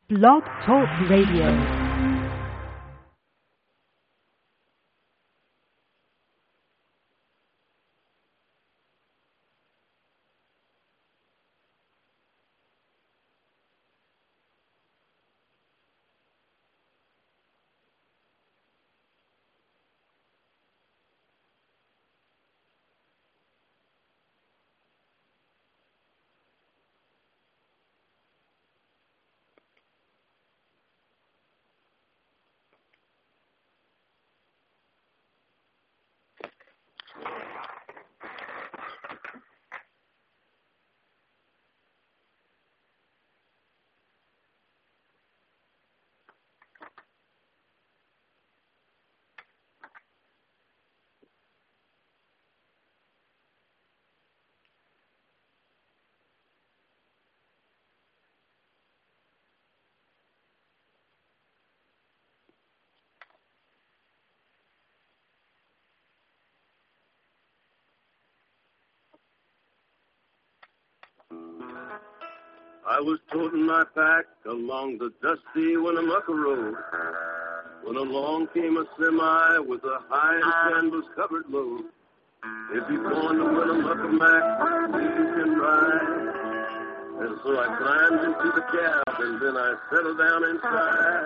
Blog Talk Radio. I was toting my pack along the dusty Winnemucca Road when along came a semi with a high canvas-covered load. If you're going to Winnemucca, Mac, you can ride. And so I climbed into the cab, and then I settled down inside.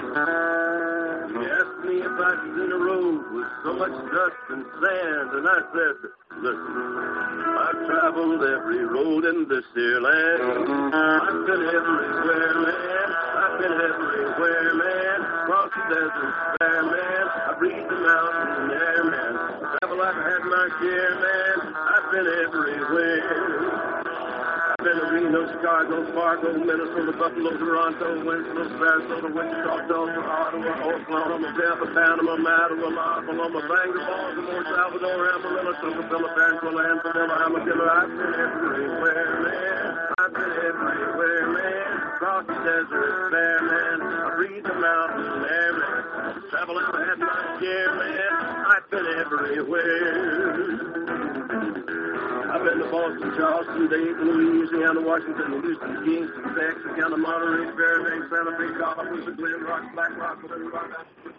He asked me if I'd seen a road with so much dust and sand, and I said, listen, I've traveled every road in this here land. I've been everywhere, man. I've been everywhere, man. Across the desert, fair, man. I breathed the mountain air, man. Travel, I've had my share, man. I've been everywhere. I've been to Reno, Chicago, Fargo, Minnesota, Buffalo, Toronto, Winslow, Sarasota, Wichita, Tulsa, Ottawa, Oklahoma, Tampa, Panama, Mattawa, Oklahoma, Bangor, Baltimore, Salvador, Amarillo, Tucapilla, Pensacola, Amsterdam, Amarillo. I've been everywhere, man. I've been everywhere, man. Across the desert, fair, man. I breathe the mountain air, man. Travel, I've had my share, man. I've been everywhere. I've been to Boston, Charleston, Dayton, Louisiana, Washington, Houston, Kingston, Texas, Ghana, Monterey, Fairbanks, Santa Fe, Colorado, Glen Rock, Black Rock, Little Rock.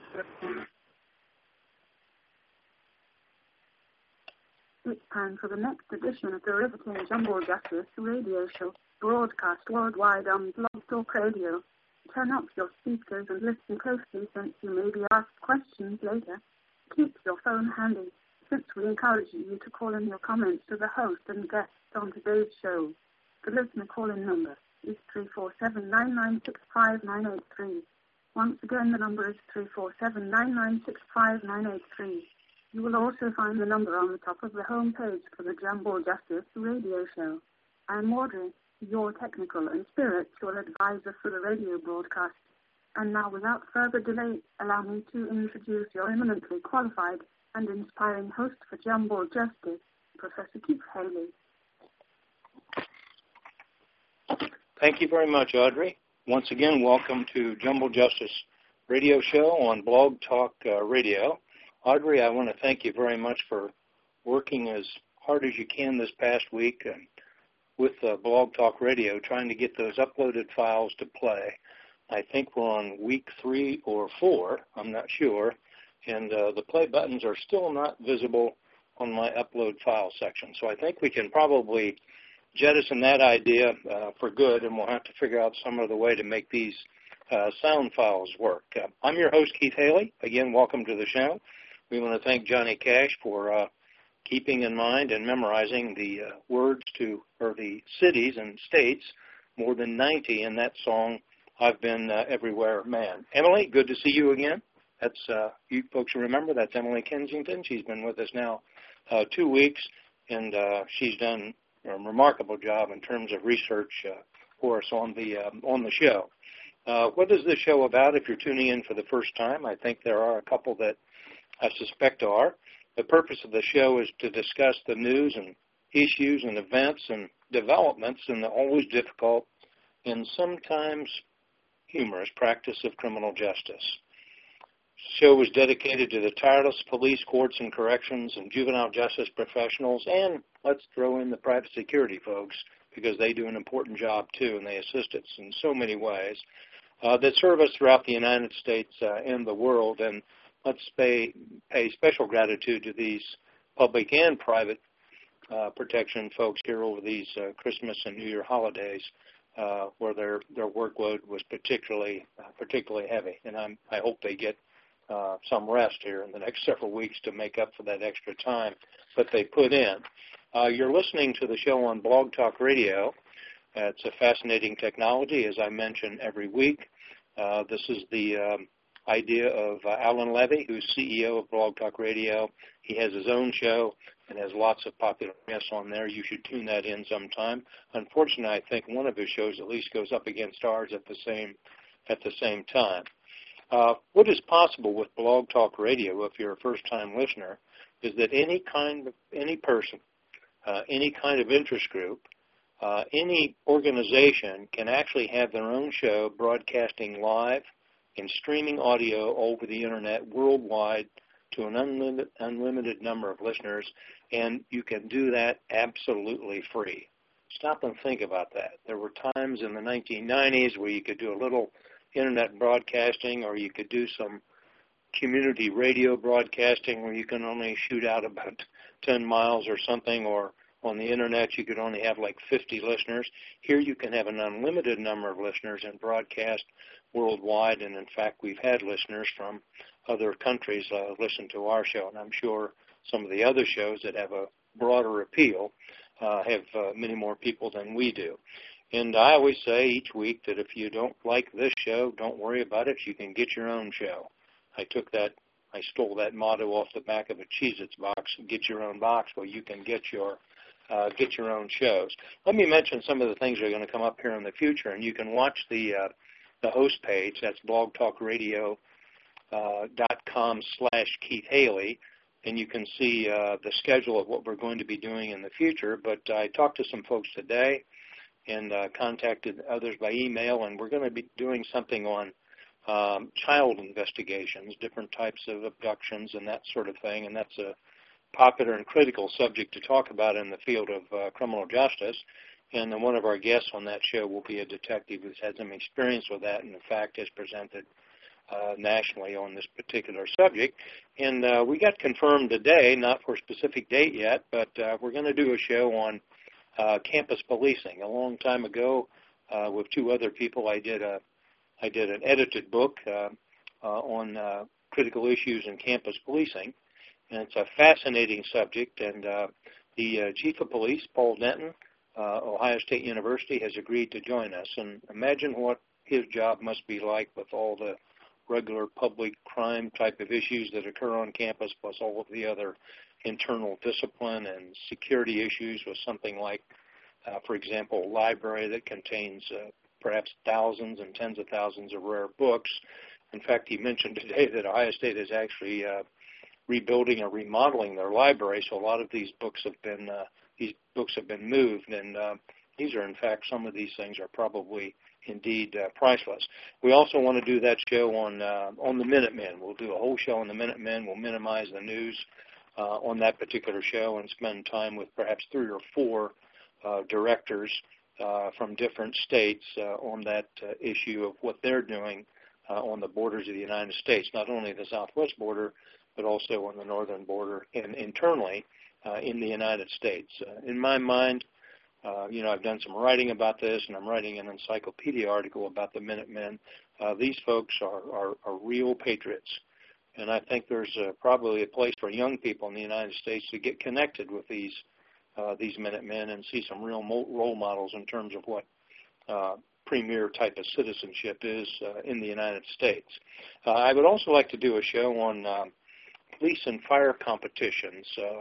It's time for the next edition of the Riveting Jumbo Justice radio show, broadcast worldwide on Blog Talk Radio. Turn up your speakers and listen closely, since you may be asked questions later. Keep your phone handy, since we encourage you to call in your comments to the host and guests on today's show. The listener call-in number is 347-996-5983. Once again, the number is 347-996-5983. You will also find the number on the top of the home page for the Jumbo Justice radio show. I'm Audrey, your technical and spiritual advisor for the radio broadcast. And now, without further delay, allow me to introduce your eminently qualified and inspiring host for Jumbo Justice, Professor Keith Haley. Thank you very much, Audrey. Once again, welcome to Jumbo Justice radio show on Blog Talk Radio. Audrey, I want to thank you very much for working as hard as you can this past week with Blog Talk Radio, trying to get those uploaded files to play. I think we're on week 3 or 4, I'm not sure. And the play buttons are still not visible on my upload file section. So I think we can probably jettison that idea for good, and we'll have to figure out some other way to make these sound files work. I'm your host, Keith Haley. Again, welcome to the show. We want to thank Johnny Cash for keeping in mind and memorizing the words to, or the cities and states, more than 90 in that song, I've Been Everywhere, Man. Emily, good to see you again. That's, you folks remember, that's Emily Kensington. She's been with us now 2 weeks, and she's done a remarkable job in terms of research for us on the show. What is this show about if you're tuning in for the first time? I think there are a couple that I suspect are. The purpose of the show is to discuss the news and issues and events and developments in the always difficult and sometimes humorous practice of criminal justice. The show was dedicated to the tireless police, courts, and corrections and juvenile justice professionals, and let's throw in the private security folks, because they do an important job too, and they assist us in so many ways. that serve us throughout the United States and the world. And let's pay special gratitude to these public and private protection folks here over these Christmas and New Year holidays, where their workload was particularly heavy. And I hope they get some rest here in the next several weeks to make up for that extra time that they put in. You're listening to the show on Blog Talk Radio. It's a fascinating technology, as I mention every week. This is the idea of Alan Levy, who's CEO of Blog Talk Radio. He has his own show and has lots of popular guests on there. You should tune that in sometime. Unfortunately, I think one of his shows at least goes up against ours at the same time. What is possible with Blog Talk Radio, if you're a first-time listener, is that any person, any kind of interest group, any organization can actually have their own show broadcasting live and streaming audio over the Internet worldwide to an unlimited number of listeners, and you can do that absolutely free. Stop and think about that. There were times in the 1990s where you could do a little Internet broadcasting, or you could do some community radio broadcasting where you can only shoot out about 10 miles or something, or on the Internet you could only have like 50 listeners. Here you can have an unlimited number of listeners and broadcast worldwide, and in fact we've had listeners from other countries listen to our show, and I'm sure some of the other shows that have a broader appeal have many more people than we do. And I always say each week that if you don't like this show, don't worry about it. You can get your own show. I stole that motto off the back of a Cheez-Its box, get your own box, where you can get your own shows. Let me mention some of the things that are going to come up here in the future, and you can watch the host page. That's blogtalkradio.com/Keith Haley, and you can see the schedule of what we're going to be doing in the future. But I talked to some folks today and contacted others by email, and we're going to be doing something on child investigations, different types of abductions and that sort of thing, and that's a popular and critical subject to talk about in the field of criminal justice. And then one of our guests on that show will be a detective who's had some experience with that and, in fact, has presented nationally on this particular subject. And we got confirmed today, not for a specific date yet, but we're going to do a show on campus policing. A long time ago, with two other people, I did an edited book on critical issues in campus policing, and it's a fascinating subject. And the chief of police, Paul Denton, Ohio State University, has agreed to join us. And imagine what his job must be like with all the regular public crime type of issues that occur on campus, plus all of the other internal discipline and security issues with something like, for example, a library that contains perhaps thousands and tens of thousands of rare books. In fact, he mentioned today that Ohio State is actually rebuilding or remodeling their library, so a lot of these books have been moved, and these are, in fact, some of these things are probably indeed priceless. We also want to do that show on the Minutemen. We'll do a whole show on the Minutemen. We'll minimize the news on that particular show and spend time with perhaps 3 or 4 directors from different states on that issue of what they're doing on the borders of the United States, not only the southwest border, but also on the northern border and internally in the United States. In my mind, I've done some writing about this, and I'm writing an encyclopedia article about the Minutemen. These folks are real patriots, and I think there's probably a place for young people in the United States to get connected with these Minutemen and see some real role models in terms of what premier type of citizenship is in the United States. I would also like to do a show on police and fire competitions.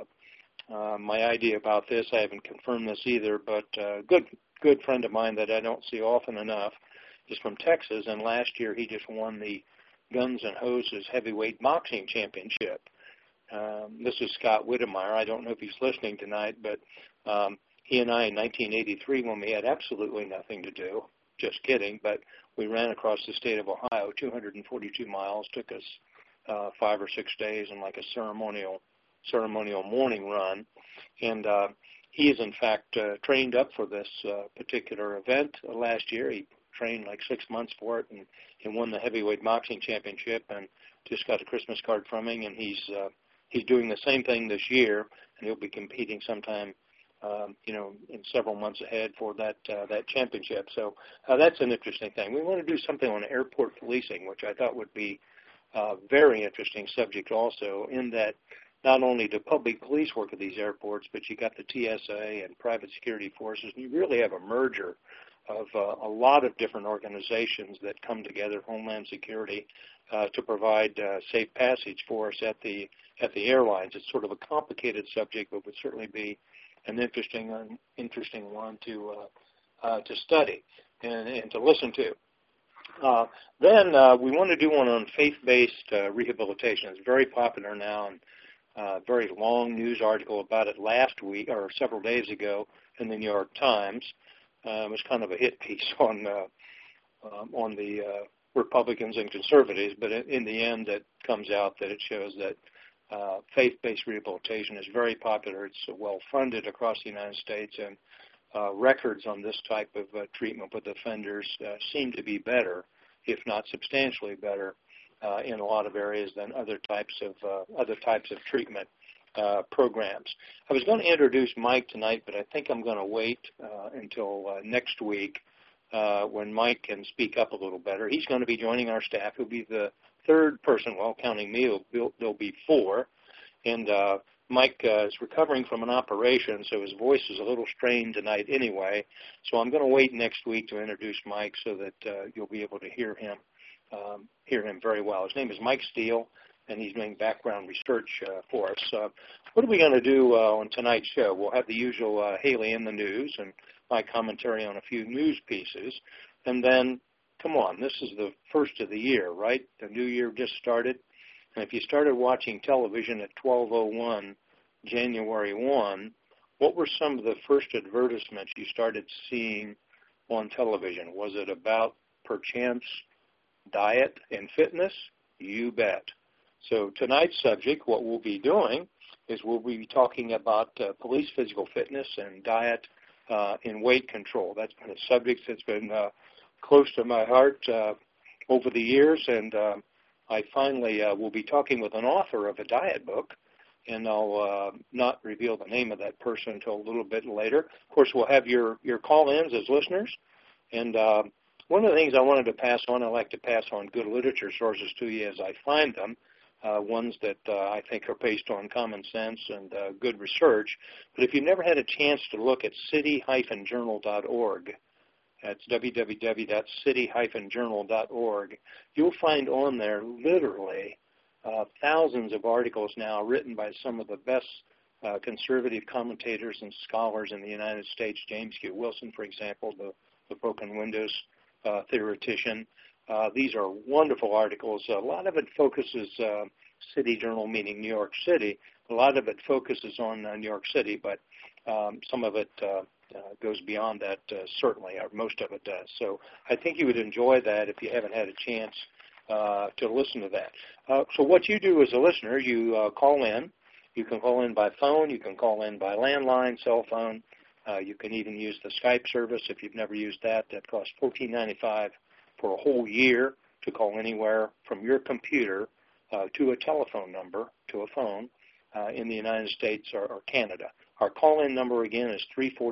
My idea about this, I haven't confirmed this either, but a good friend of mine that I don't see often enough is from Texas, and last year he just won the Guns and Hoses Heavyweight Boxing Championship. This is Scott Whittemire. I don't know if he's listening tonight, but he and I in 1983, when we had absolutely nothing to do, just kidding, but we ran across the state of Ohio, 242 miles, took us 5 or 6 days and like a ceremonial morning run. And he is, in fact, trained up for this particular event last year. He trained like 6 months for it, and won the heavyweight boxing championship, and just got a Christmas card from him, and he's doing the same thing this year, and he'll be competing sometime, in several months ahead for that championship. So that's an interesting thing. We want to do something on airport policing, which I thought would be a very interesting subject also, in that not only do public police work at these airports, but you got the TSA and private security forces, and you really have a merger of a lot of different organizations that come together, Homeland Security, to provide safe passage for us at the airlines. It's sort of a complicated subject, but would certainly be an interesting one to study and to listen to. Then we want to do one on faith-based rehabilitation. It's very popular now, and a very long news article about it last week or several days ago in the New York Times. It was kind of a hit piece on the Republicans and conservatives, but in the end it comes out that it shows that faith-based rehabilitation is very popular. It's well-funded across the United States, and records on this type of treatment with offenders seem to be better, if not substantially better, in a lot of areas than other types of treatment programs. I was going to introduce Mike tonight, but I think I'm going to wait until next week when Mike can speak up a little better. He's going to be joining our staff. He'll be the third person, well, counting me, there'll be four. And Mike is recovering from an operation, so his voice is a little strained tonight anyway. So I'm going to wait next week to introduce Mike so that you'll be able to hear him very well. His name is Mike Steele, and he's doing background research for us. What are we going to do on tonight's show? We'll have the usual Haley in the news and my commentary on a few news pieces. And then, come on, this is the first of the year, right? The new year just started. And if you started watching television at 12:01, January 1, what were some of the first advertisements you started seeing on television? Was it about, perchance, diet and fitness? You bet. So tonight's subject, what we'll be doing is we'll be talking about police physical fitness and diet and weight control. That's been a subject that's been close to my heart over the years, and I finally will be talking with an author of a diet book, and I'll not reveal the name of that person until a little bit later. Of course, we'll have your call-ins as listeners, and one of the things I wanted to pass on, I like to pass on good literature sources to you as I find them, ones that I think are based on common sense and good research. But if you've never had a chance to look at city-journal.org, that's www.city-journal.org, you'll find on there literally thousands of articles now written by some of the best conservative commentators and scholars in the United States. James Q. Wilson, for example, the broken windows theoretician. These are wonderful articles. A lot of it focuses, City Journal meaning New York City, a lot of it focuses on New York City, but some of it goes beyond that, certainly, or most of it does. So I think you would enjoy that if you haven't had a chance to listen to that. So what you do as a listener, you call in. You can call in by phone. You can call in by landline, cell phone. You can even use the Skype service if you've never used that. That costs $14.95 for a whole year to call anywhere from your computer to a telephone number, to a phone, in the United States or Canada. Our call-in number, again, is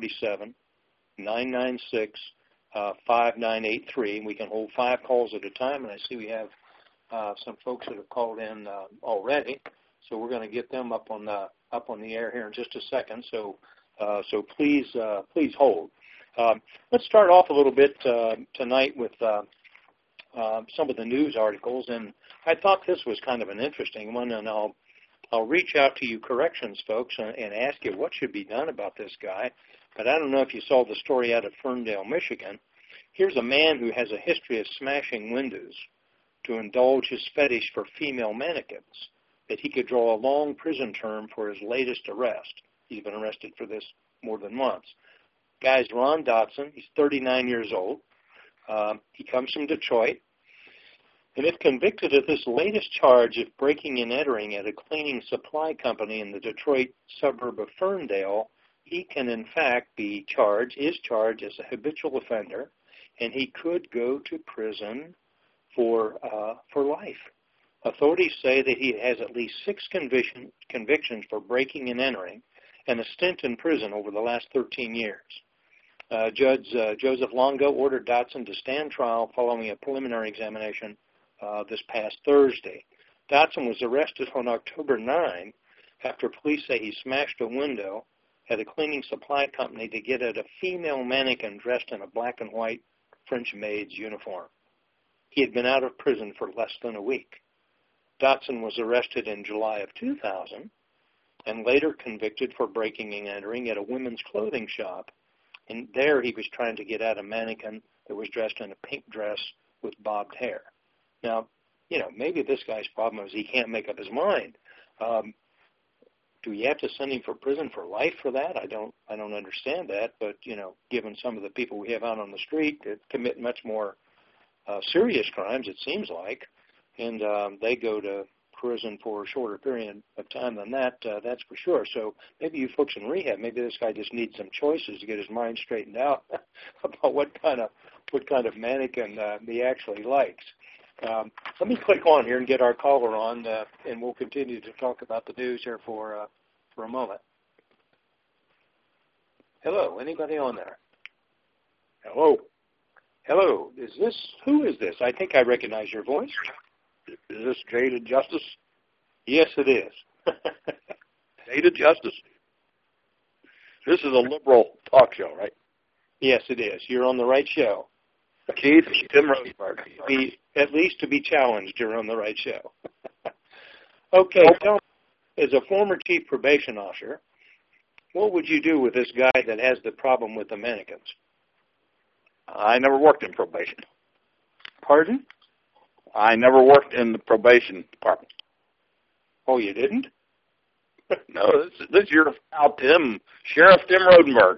347-996-5983. We can hold 5 calls at a time, and I see we have some folks that have called in already. So we're going to get them up on the air here in just a second. So please hold. Let's start off a little bit tonight with some of the news articles, and I thought this was kind of an interesting one, and I'll reach out to you corrections folks and ask you what should be done about this guy. But I don't know if you saw the story out of Ferndale, Michigan. Here's a man who has a history of smashing windows to indulge his fetish for female mannequins, that he could draw a long prison term for his latest arrest. He's been arrested for this more than once. Guy's Ron Dotson. He's 39 years old. He comes from Detroit. And if convicted of this latest charge of breaking and entering at a cleaning supply company in the Detroit suburb of Ferndale, he can in fact is charged as a habitual offender. and he could go to prison for life. Authorities say that he has at least 6 convictions for breaking and entering and a stint in prison over the last 13 years. Judge Joseph Longo ordered Dotson to stand trial following a preliminary examination this past Thursday. Dotson was arrested on October 9 after police say he smashed a window at a cleaning supply company to get at a female mannequin dressed in a black and white French maid's uniform. He had been out of prison for less than a week. Dotson was arrested in July of 2000 and later convicted for breaking and entering at a women's clothing shop. And there he was trying to get at a mannequin that was dressed in a pink dress with bobbed hair. Now, maybe this guy's problem is he can't make up his mind. Do you have to send him for prison for life for that? I don't understand that. But, given some of the people we have out on the street that commit much more serious crimes, it seems like, and they go to prison for a shorter period of time than that, that's for sure. So maybe you folks in rehab, maybe this guy just needs some choices to get his mind straightened out about what kind of mannequin he actually likes. Let me click on here and get our caller on, and we'll continue to talk about the news here for a moment. Hello, anybody on there? Hello. Hello, who is this? I think I recognize your voice. Is this Jaded Justice? Yes, it is. Jaded Justice. This is a liberal talk show, right? Yes, it is. You're on the right show. Keith, Tim Rosenberg. At least to be challenged, you're on the right show. Okay, tell me, as a former chief probation officer, what would you do with this guy that has the problem with the mannequins? I never worked in probation. Pardon? I never worked in the probation department. Oh, you didn't? No, this is your pal Tim, Sheriff Tim Rosenberg.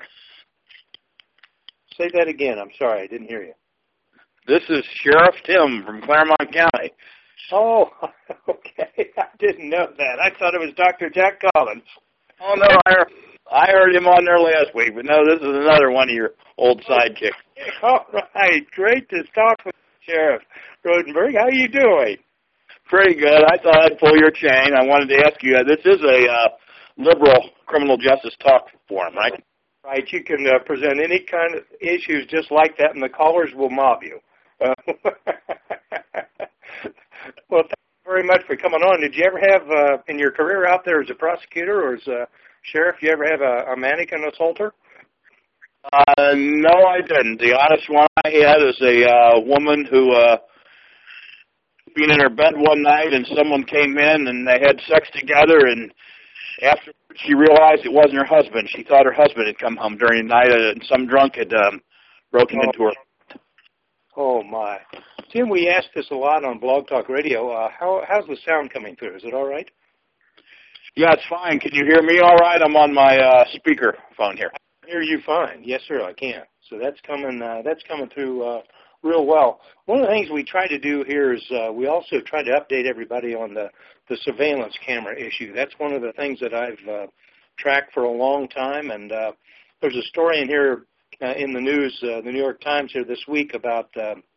Say that again. I'm sorry, I didn't hear you. This is Sheriff Tim from Claremont County. Oh, okay. I didn't know that. I thought it was Dr. Jack Collins. Oh, no, I heard him on there last week, but no, this is another one of your old sidekicks. All right. Great to talk with you, Sheriff Rosenberg. How are you doing? Pretty good. I thought I'd pull your chain. I wanted to ask you, this is a liberal criminal justice talk forum, right? Right. You can present any kind of issues just like that, and the callers will mob you. Well, thank you very much for coming on. Did you ever have, in your career out there as a prosecutor or as a sheriff, you ever have a mannequin assaulter? No, I didn't. The honest one I had is a woman who being in her bed one night, and someone came in and they had sex together, and after she realized it wasn't her husband. She thought her husband had come home during the night, and some drunk had broken into her. Oh, my. Tim, we ask this a lot on Blog Talk Radio. How's the sound coming through? Is it all right? Yeah, it's fine. Can you hear me all right? I'm on my speaker phone here. I hear you fine. Yes, sir, I can. So that's coming through real well. One of the things we try to do here is we also try to update everybody on the surveillance camera issue. That's one of the things that I've tracked for a long time, and there's a story in here in the news, the New York Times here this week about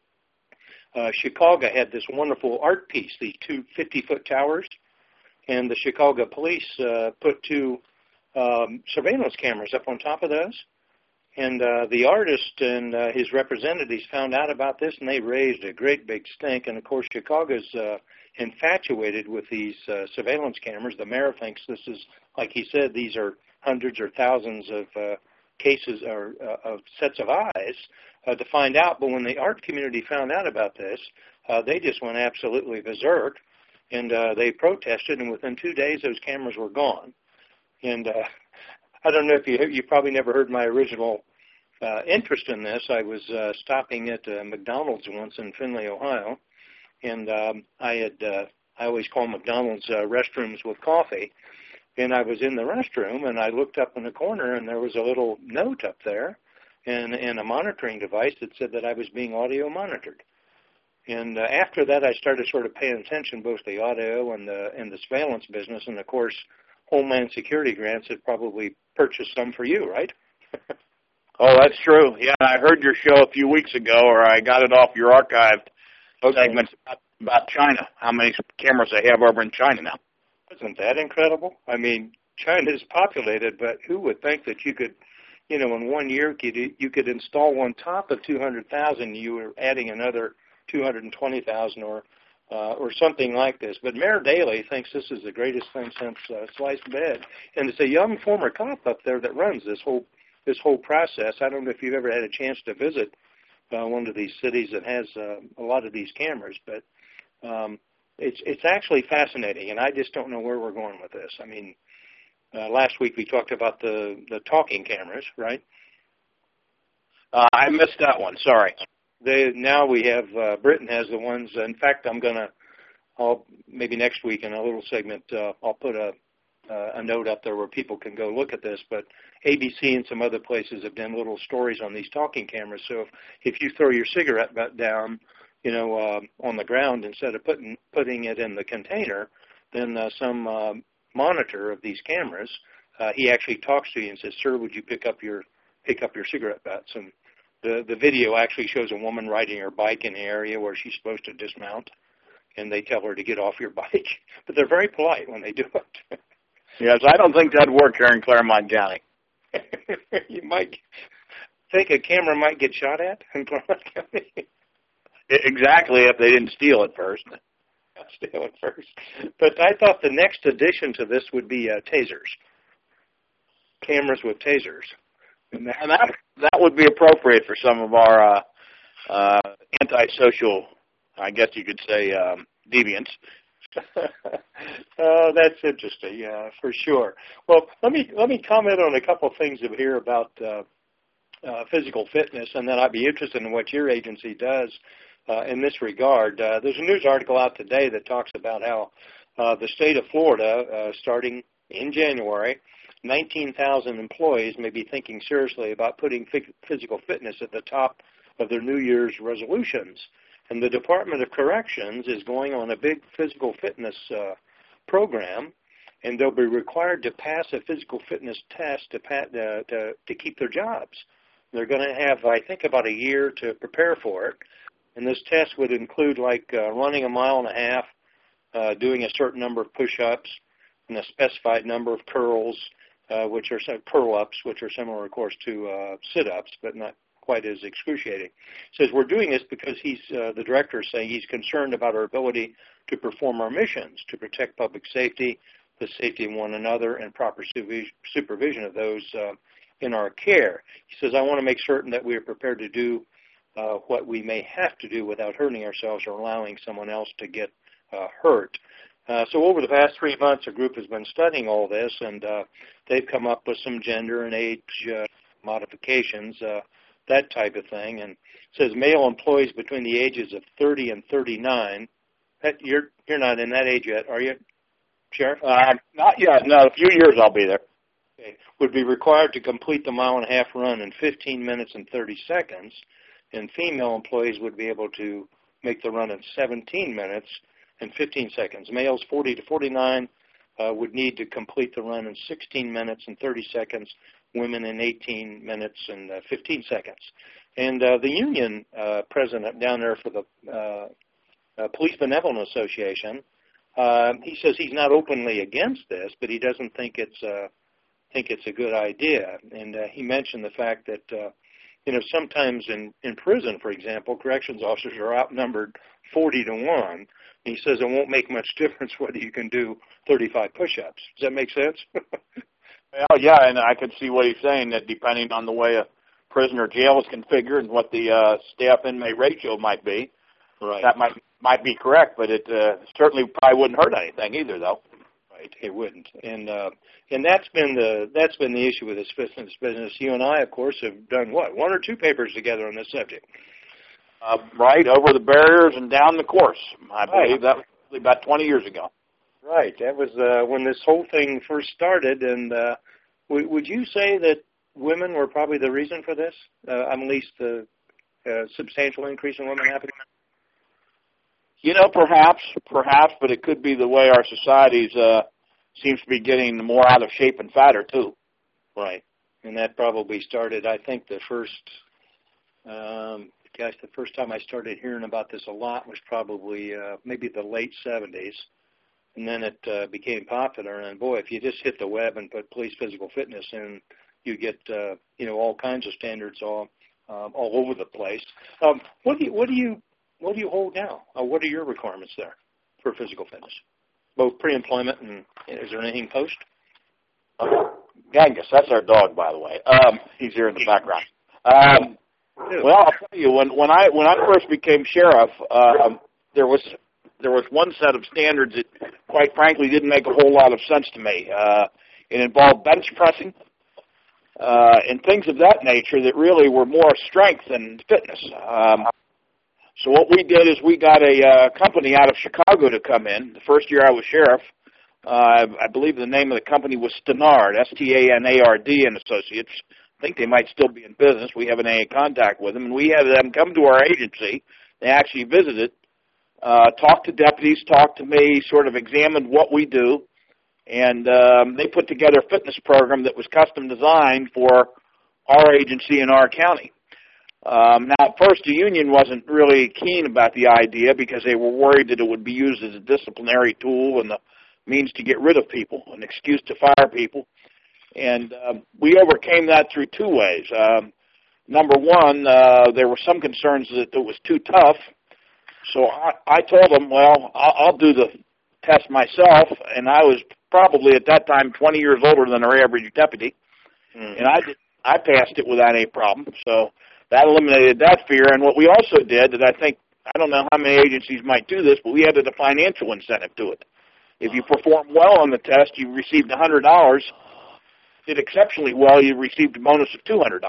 Chicago had this wonderful art piece, these two 50-foot towers, and the Chicago police put 2 surveillance cameras up on top of those. And the artist and his representatives found out about this, and they raised a great big stink. And, of course, Chicago's infatuated with these surveillance cameras. The mayor thinks this is, like he said, these are hundreds or thousands of cases or of sets of eyes to find out. But when the art community found out about this, they just went absolutely berserk, and they protested, and within 2 days those cameras were gone. And I don't know if you probably never heard my original interest in this. I was stopping at McDonald's once in Findlay, Ohio, and I always call McDonald's restrooms with coffee. And I was in the restroom, and I looked up in the corner, and there was a little note up there and a monitoring device that said that I was being audio monitored. And after that, I started sort of paying attention both to the audio and the surveillance business, and, of course, Homeland Security grants had probably purchased some for you, right? Oh, that's true. Yeah, I heard your show a few weeks ago, or I got it off your archived segments about China, how many cameras they have over in China now. Isn't that incredible? I mean, China is populated, but who would think that you could, in 1 year you could install on top of 200,000, you were adding another 220,000 or something like this. But Mayor Daley thinks this is the greatest thing since sliced bread, and it's a young former cop up there that runs this whole process. I don't know if you've ever had a chance to visit one of these cities that has a lot of these cameras, but it's actually fascinating, and I just don't know where we're going with this. I mean, last week we talked about the talking cameras, right? I missed that one. Sorry. Now we have Britain has the ones. In fact, I'll maybe next week in a little segment I'll put a note up there where people can go look at this. But ABC and some other places have done little stories on these talking cameras. So if you throw your cigarette butt down, on the ground instead of putting it in the container, then some monitor of these cameras, he actually talks to you and says, "Sir, would you pick up your cigarette butts?" And the video actually shows a woman riding her bike in the area where she's supposed to dismount, and they tell her to get off your bike. But they're very polite when they do it. Yes, I don't think that'd work here in Claremont County. You might think a camera might get shot at in Claremont County. Exactly, if they didn't steal it first. Steal it first. But I thought the next addition to this would be tasers. Cameras with tasers. And that would be appropriate for some of our antisocial, I guess you could say, deviants. Oh, that's interesting. Yeah, for sure. Well, let me comment on a couple of things here about physical fitness, and then I'd be interested in what your agency does in this regard. There's a news article out today that talks about how the state of Florida, starting in January, 19,000 employees may be thinking seriously about putting physical fitness at the top of their New Year's resolutions. And the Department of Corrections is going on a big physical fitness program, and they'll be required to pass a physical fitness test to keep their jobs. They're going to have, I think, about a year to prepare for it. And this test would include running a mile and a half, doing a certain number of push-ups, and a specified number of curls, which are curl-ups, which are similar, of course, to sit-ups, but not quite as excruciating. He says, we're doing this because the director is saying he's concerned about our ability to perform our missions, to protect public safety, the safety of one another, and proper supervision of those in our care. He says, I want to make certain that we are prepared to do what we may have to do without hurting ourselves or allowing someone else to get hurt. So over the past 3 months, a group has been studying all this, and they've come up with some gender and age modifications, that type of thing. And it says male employees between the ages of 30 and 39. You're not in that age yet, are you, Sheriff? Not yet. No, a few years I'll be there. Okay. Would be required to complete the mile and a half run in 15 minutes and 30 seconds, and female employees would be able to make the run in 17 minutes and 15 seconds. Males 40 to 49 would need to complete the run in 16 minutes and 30 seconds, women in 18 minutes and 15 seconds. And the union president down there for the Police Benevolent Association, he says he's not openly against this, but he doesn't think it's a good idea. And he mentioned the fact that sometimes in prison, for example, corrections officers are outnumbered 40 to 1. And he says it won't make much difference whether you can do 35 push-ups. Does that make sense? Well, yeah, and I could see what he's saying, that depending on the way a prisoner jail is configured and what the staff-inmate ratio might be, right, that might be correct, but it certainly probably wouldn't hurt anything either, though. Right, it wouldn't. And that's been the issue with this fitness business. You and I, of course, have done what, 1 or 2 papers together on this subject. Right, over the barriers and down the course. I believe that was about 20 years ago. Right, that was when this whole thing first started. And would you say that women were probably the reason for this? At least the substantial increase in women happening? Perhaps, but it could be the way our societies seems to be getting more out of shape and fatter, too. Right. And that probably started, I think the first time I started hearing about this a lot was probably maybe the late 70s. And then it became popular. And, boy, if you just hit the web and put police physical fitness in, you get, all kinds of standards all over the place. What do you hold now? What are your requirements there for physical fitness, both pre-employment and is there anything post? Genghis, that's our dog, by the way. He's here in the background. Well, I'll tell you, when I first became sheriff, there was one set of standards that, quite frankly, didn't make a whole lot of sense to me. It involved bench pressing and things of that nature that really were more strength than fitness. So what we did is we got a company out of Chicago to come in. The first year I was sheriff, I believe the name of the company was Stanard, S-T-A-N-A-R-D and Associates. I think they might still be in business. We haven't any contact with them. And we had them come to our agency. They actually visited, talked to deputies, talked to me, sort of examined what we do. And they put together a fitness program that was custom designed for our agency in our county. Now, at first, the union wasn't really keen about the idea because they were worried that it would be used as a disciplinary tool and the means to get rid of people, an excuse to fire people. And we overcame that through two ways. Number one, there were some concerns that it was too tough. So I told them, well, I'll do the test myself. And I was probably at that time 20 years older than our average deputy. And I passed it without any problem. So that eliminated that fear. And what we also did that I don't know how many agencies might do this, but we added a financial incentive to it. If you perform well on the test, you received $100. Did exceptionally well, you received a bonus of $200.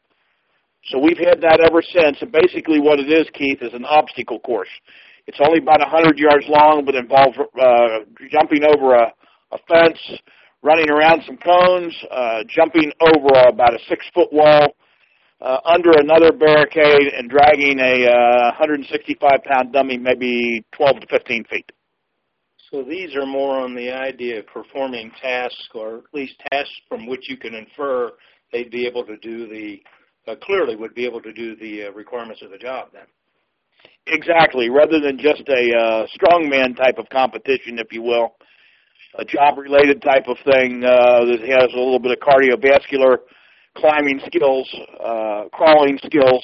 So we've had that ever since. And basically what it is, Keith, is an obstacle course. It's only about 100 yards long, but involves jumping over a fence, running around some cones, jumping over about a 6-foot wall, under another barricade, and dragging a 165-pound dummy maybe 12 to 15 feet. So these are more on the idea of performing tasks, or at least tasks from which you can infer they'd be able to do clearly would be able to do the requirements of the job then. Exactly, rather than just a strongman type of competition, if you will, a job-related type of thing that has a little bit of cardiovascular, climbing skills, crawling skills,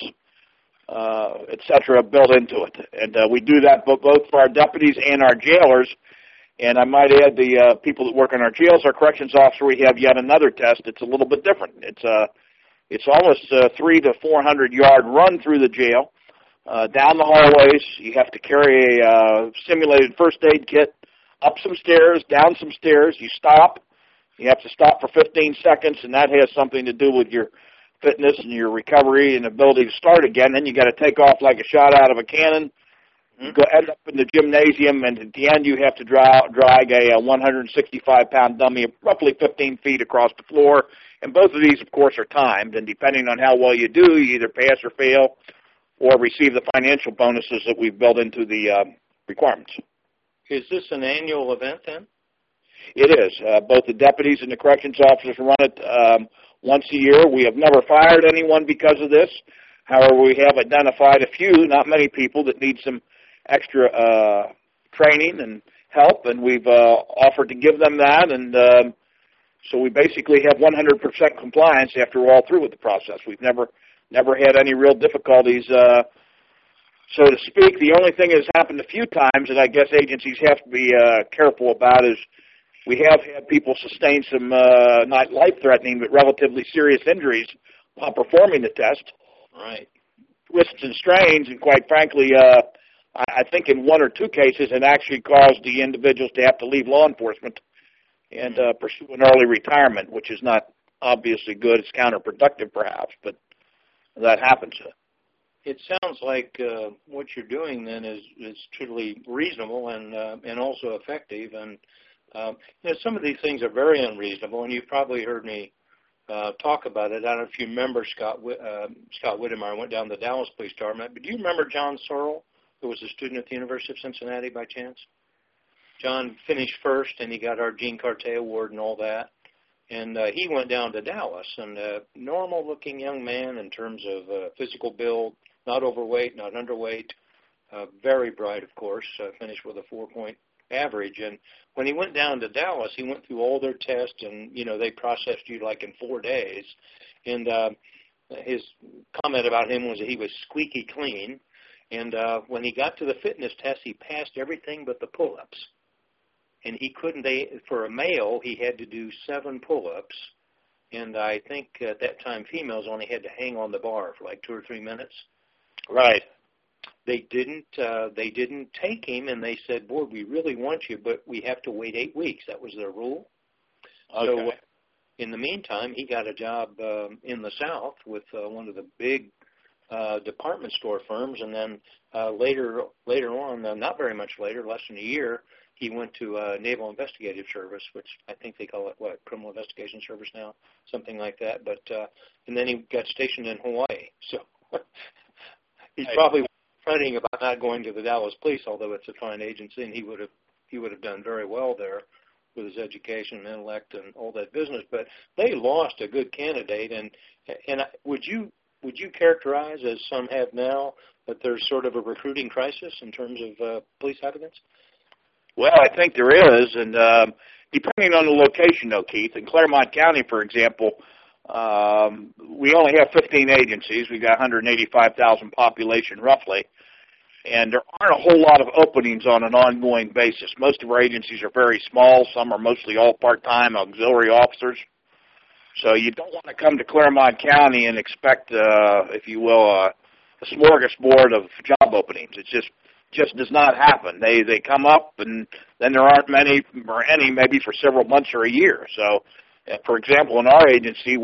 etc. built into it. And we do that both for our deputies and our jailers. And I might add the people that work in our jails, our corrections officer, we have yet another test. It's a little bit different. It's almost a 300 to 400 yard run through the jail, down the hallways. You have to carry a simulated first aid kit, up some stairs, down some stairs. You stop. You have to stop for 15 seconds, and that has something to do with your fitness and your recovery and ability to start again. Then you got to take off like a shot out of a cannon. You go end up in the gymnasium, and at the end you have to drag a 165-pound dummy roughly 15 feet across the floor. And both of these, of course, are timed. And depending on how well you do, you either pass or fail or receive the financial bonuses that we've built into the requirements. Is this an annual event then? It is. Both the deputies and the corrections officers run it once a year. We have never fired anyone because of this. However, we have identified a few, not many people, that need some extra training and help, and we've offered to give them that. And so we basically have 100% compliance after we're all through with the process. We've never had any real difficulties, so to speak. The only thing that's happened a few times that I guess agencies have to be careful about is we have had people sustain some not life-threatening but relatively serious injuries while performing the test. Right. Twists and strains, and quite frankly, I think in one or two cases it actually caused the individuals to have to leave law enforcement and pursue an early retirement, which is not obviously good. It's counterproductive, perhaps, but that happens. It sounds like what you're doing then is truly reasonable and also effective. And some of these things are very unreasonable, and you've probably heard me talk about it. I don't know if you remember Scott Whittemire went down to the Dallas Police Department, but do you remember John Searle, who was a student at the University of Cincinnati by chance? John finished first, and he got our Jean Carte Award and all that. And he went down to Dallas, and a normal-looking young man in terms of physical build, not overweight, not underweight, very bright, of course, finished with a 4-point average. And when he went down to Dallas, he went through all their tests, and, they processed you like in 4 days. And his comment about him was that he was squeaky clean. And when he got to the fitness test, he passed everything but the pull-ups. And he couldn't, for a male, he had to do 7 pull-ups. And I think at that time, females only had to hang on the bar for like 2 or 3 minutes. Right. They didn't take him, and they said, boy, we really want you, but we have to wait 8 weeks. That was their rule. Okay. So in the meantime, he got a job in the South with one of the big department store firms, and then later on, not very much later, less than a year, he went to Naval Investigative Service, which I think they call it, Criminal Investigation Service now, something like that. But and then he got stationed in Hawaii. So he's probably fretting about not going to the Dallas Police, although it's a fine agency, and he would have done very well there with his education and intellect and all that business. But they lost a good candidate, and would you characterize, as some have now, that there's sort of a recruiting crisis in terms of police applicants? Well, I think there is, and depending on the location, though, Keith, in Claremont County, for example, we only have 15 agencies. We've got 185,000 population, roughly, and there aren't a whole lot of openings on an ongoing basis. Most of our agencies are very small. Some are mostly all part-time auxiliary officers. So you don't want to come to Claremont County and expect, if you will, a smorgasbord of job openings. It just does not happen. They come up, and then there aren't many or any, maybe for several months or a year. So, for example, in our agency,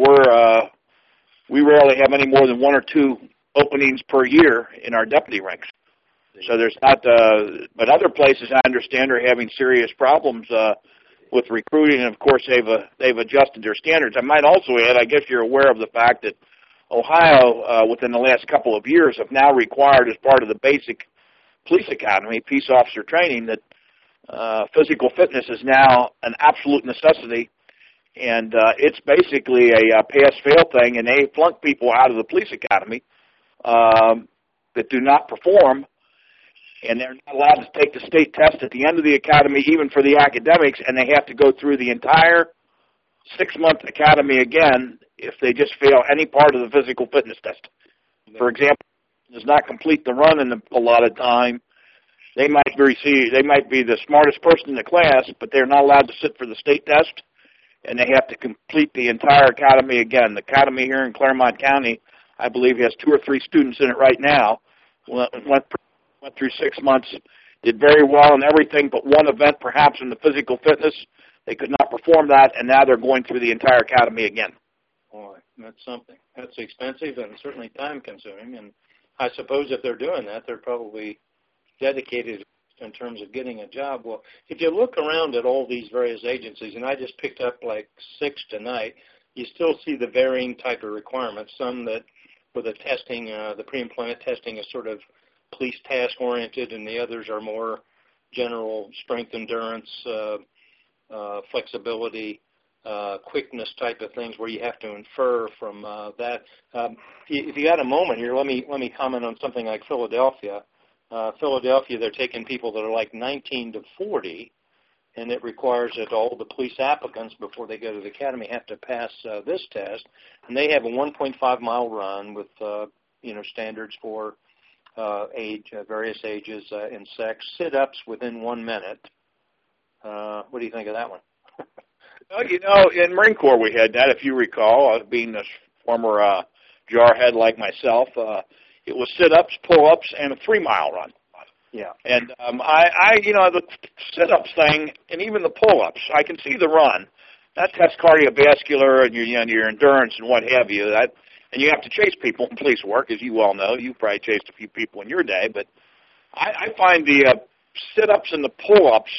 we rarely have any more than 1 or 2 openings per year in our deputy ranks. So there's not, but other places I understand are having serious problems with recruiting, and of course they've adjusted their standards. I might also add, I guess you're aware of the fact that Ohio, within the last couple of years, have now required as part of the basic police academy, peace officer training, that physical fitness is now an absolute necessity, and it's basically a pass-fail thing, and they flunk people out of the police academy that do not perform, and they're not allowed to take the state test at the end of the academy, even for the academics, and they have to go through the entire 6-month academy again if they just fail any part of the physical fitness test. For example, does not complete the run in the allotted time, they might be the smartest person in the class, but they're not allowed to sit for the state test, and they have to complete the entire academy again. The academy here in Claremont County, I believe, has 2 or 3 students in it right now. Went through 6 months, did very well in everything but one event, perhaps in the physical fitness. They could not perform that, and now they're going through the entire academy again. Boy, that's something. That's expensive and certainly time-consuming, and I suppose if they're doing that, they're probably dedicated in terms of getting a job. Well, if you look around at all these various agencies, and I just picked up like 6 tonight, you still see the varying type of requirements. Some that for the testing, the pre-employment testing is sort of police task-oriented, and the others are more general strength, endurance, flexibility, quickness type of things where you have to infer from that. If you got a moment here, let me comment on something like Philadelphia. Philadelphia, they're taking people that are like 19 to 40, and it requires that all the police applicants before they go to the academy have to pass this test, and they have a 1.5-mile run with standards for age, various ages and sex, sit-ups within 1 minute. What do you think of that one? Well, in Marine Corps we had that, if you recall, being a former jarhead like myself. It was sit-ups, pull-ups, and a 3-mile run. Yeah. And the sit-ups thing, and even the pull-ups, I can see the run. That tests cardiovascular and your endurance and what have you. And you have to chase people in police work, as you well know. You probably chased a few people in your day. But I find the sit-ups and the pull-ups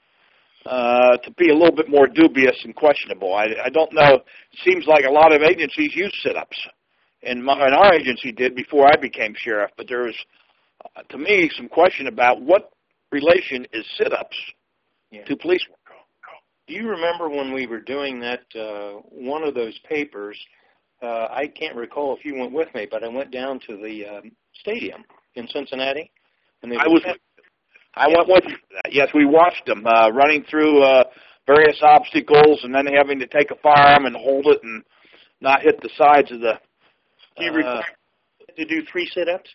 to be a little bit more dubious and questionable. I don't know. It seems like a lot of agencies use sit-ups. And our agency did before I became sheriff. But there was, to me, some question about what relation is sit-ups to police work. Do you remember when we were doing that, one of those papers, I can't recall if you went with me, but I went down to the stadium in Cincinnati. And they I went with you. Yes, we watched them running through various obstacles and then having to take a firearm and hold it and not hit the sides of the... to do 3 sit-ups?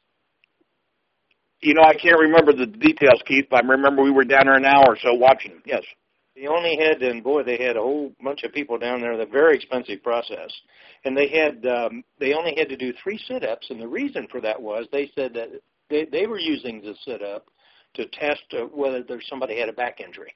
You know, I can't remember the details, Keith, but I remember we were down there an hour or so watching them, yes. They only had, and boy, they had a whole bunch of people down there. The very expensive process, and they only had to do 3 sit-ups. And the reason for that was they said that they were using the sit-up to test whether somebody had a back injury.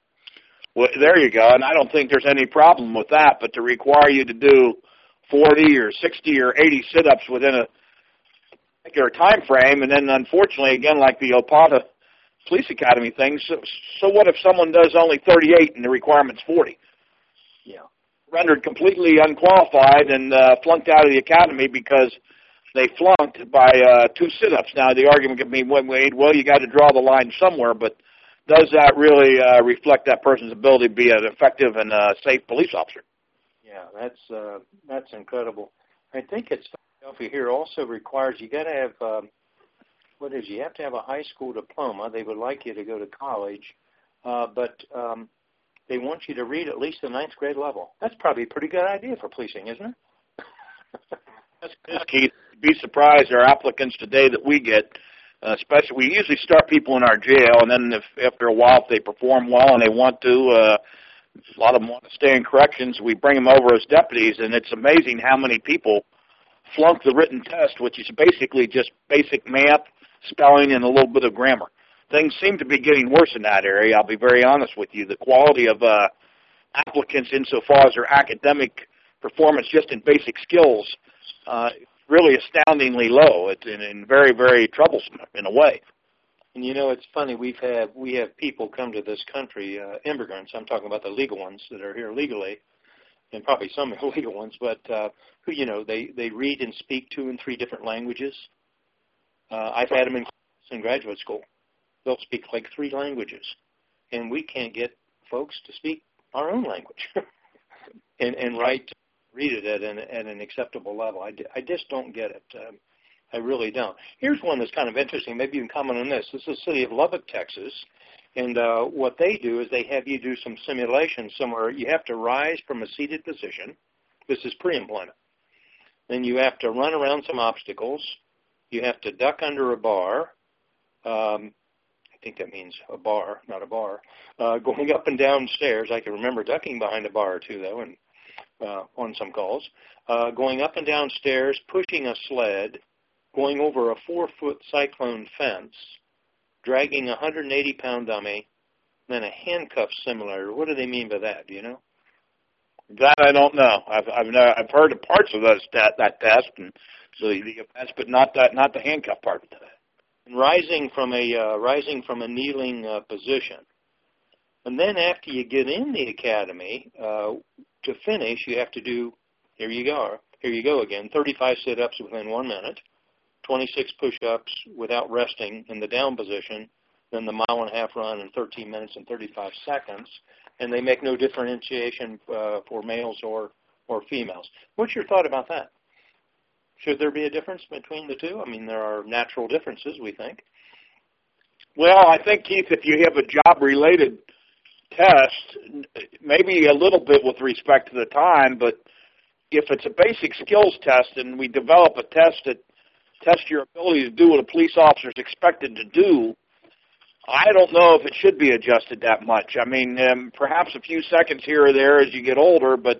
Well, there you go. And I don't think there's any problem with that. But to require you to do 40 or 60 or 80 sit-ups within a particular time frame, and then unfortunately, again, like the Opata Police Academy thing, so what if someone does only 38 and the requirement's 40? Yeah. Rendered completely unqualified and flunked out of the academy because they flunked by 2 sit-ups. Now, the argument could be made, well, you got to draw the line somewhere, but does that really reflect that person's ability to be an effective and safe police officer? Yeah, that's incredible. I think it's Philadelphia here also requires you got to have you have to have a high school diploma. They would like you to go to college, but they want you to read at least the 9th grade level. That's probably a pretty good idea for policing, isn't it? That's Keith. You'd be surprised our applicants today that we get, especially we usually start people in our jail, and then after a while, if they perform well and they want to, a lot of them want to stay in corrections, we bring them over as deputies, and it's amazing how many people flunk the written test, which is basically just basic math, spelling, and a little bit of grammar. Things seem to be getting worse in that area, I'll be very honest with you. The quality of applicants insofar as their academic performance just in basic skills really astoundingly low. It's and very, very troublesome in a way. And you know, it's funny, we have people come to this country, immigrants, I'm talking about the legal ones that are here legally, and probably some illegal ones, but who, you know, they read and speak 2 and 3 different languages. I've had them in graduate school. They'll speak like 3 languages, and we can't get folks to speak our own language and read it at an acceptable level. I just don't get it. I really don't. Here's one that's kind of interesting. Maybe you can comment on this. This is the city of Lubbock, Texas, and what they do is they have you do some simulations somewhere. You have to rise from a seated position. This is pre-employment. Then you have to run around some obstacles. You have to duck under a bar. I think that means a bar, not a bar. Going up and down stairs. I can remember ducking behind a bar or two, though, and on some calls. Going up and down stairs, pushing a sled, going over a 4-foot cyclone fence, dragging a 180-pound dummy, then a handcuff simulator. What do they mean by that? Do you know? That I don't know. I've heard of parts of that test, and so the events, but not the handcuff part of that. And rising from a kneeling position, and then after you get in the academy, to finish, you have to do. Here you go again. 35 sit-ups within 1 minute, 26 push-ups without resting in the down position, then the 1.5-mile run in 13 minutes and 35 seconds. And they make no differentiation for males or females. What's your thought about that? Should there be a difference between the two? I mean, there are natural differences, we think. Well, I think, Keith, if you have a job-related test, maybe a little bit with respect to the time, but if it's a basic skills test and we develop a test that tests your ability to do what a police officer is expected to do, I don't know if it should be adjusted that much. I mean, perhaps a few seconds here or there as you get older, but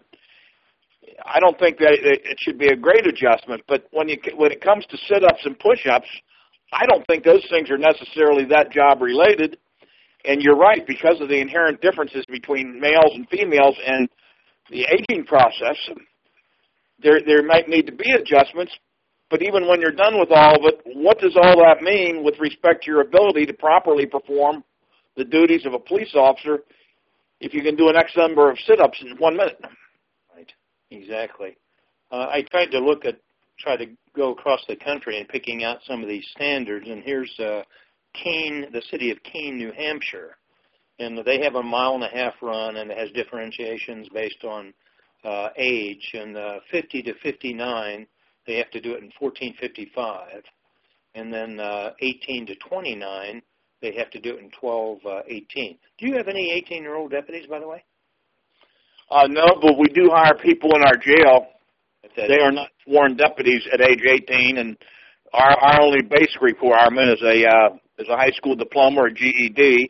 I don't think that it should be a great adjustment. But when it comes to sit-ups and push-ups, I don't think those things are necessarily that job-related. And you're right, because of the inherent differences between males and females and the aging process, there might need to be adjustments. But even when you're done with all of it, what does all that mean with respect to your ability to properly perform the duties of a police officer if you can do an X number of sit-ups in 1 minute? Right, exactly. I tried to go across the country and picking out some of these standards, and here's Keene, the city of Keene, New Hampshire. and they have a 1.5 mile run, and it has differentiations based on age. And 50 to 59, they have to do it in 14:55, and then 18 to 29, they have to do it in 12:18. Do you have any 18-year-old deputies, by the way? No, but we do hire people in our jail. They are not sworn deputies at age 18, and our only basic requirement is a high school diploma or GED.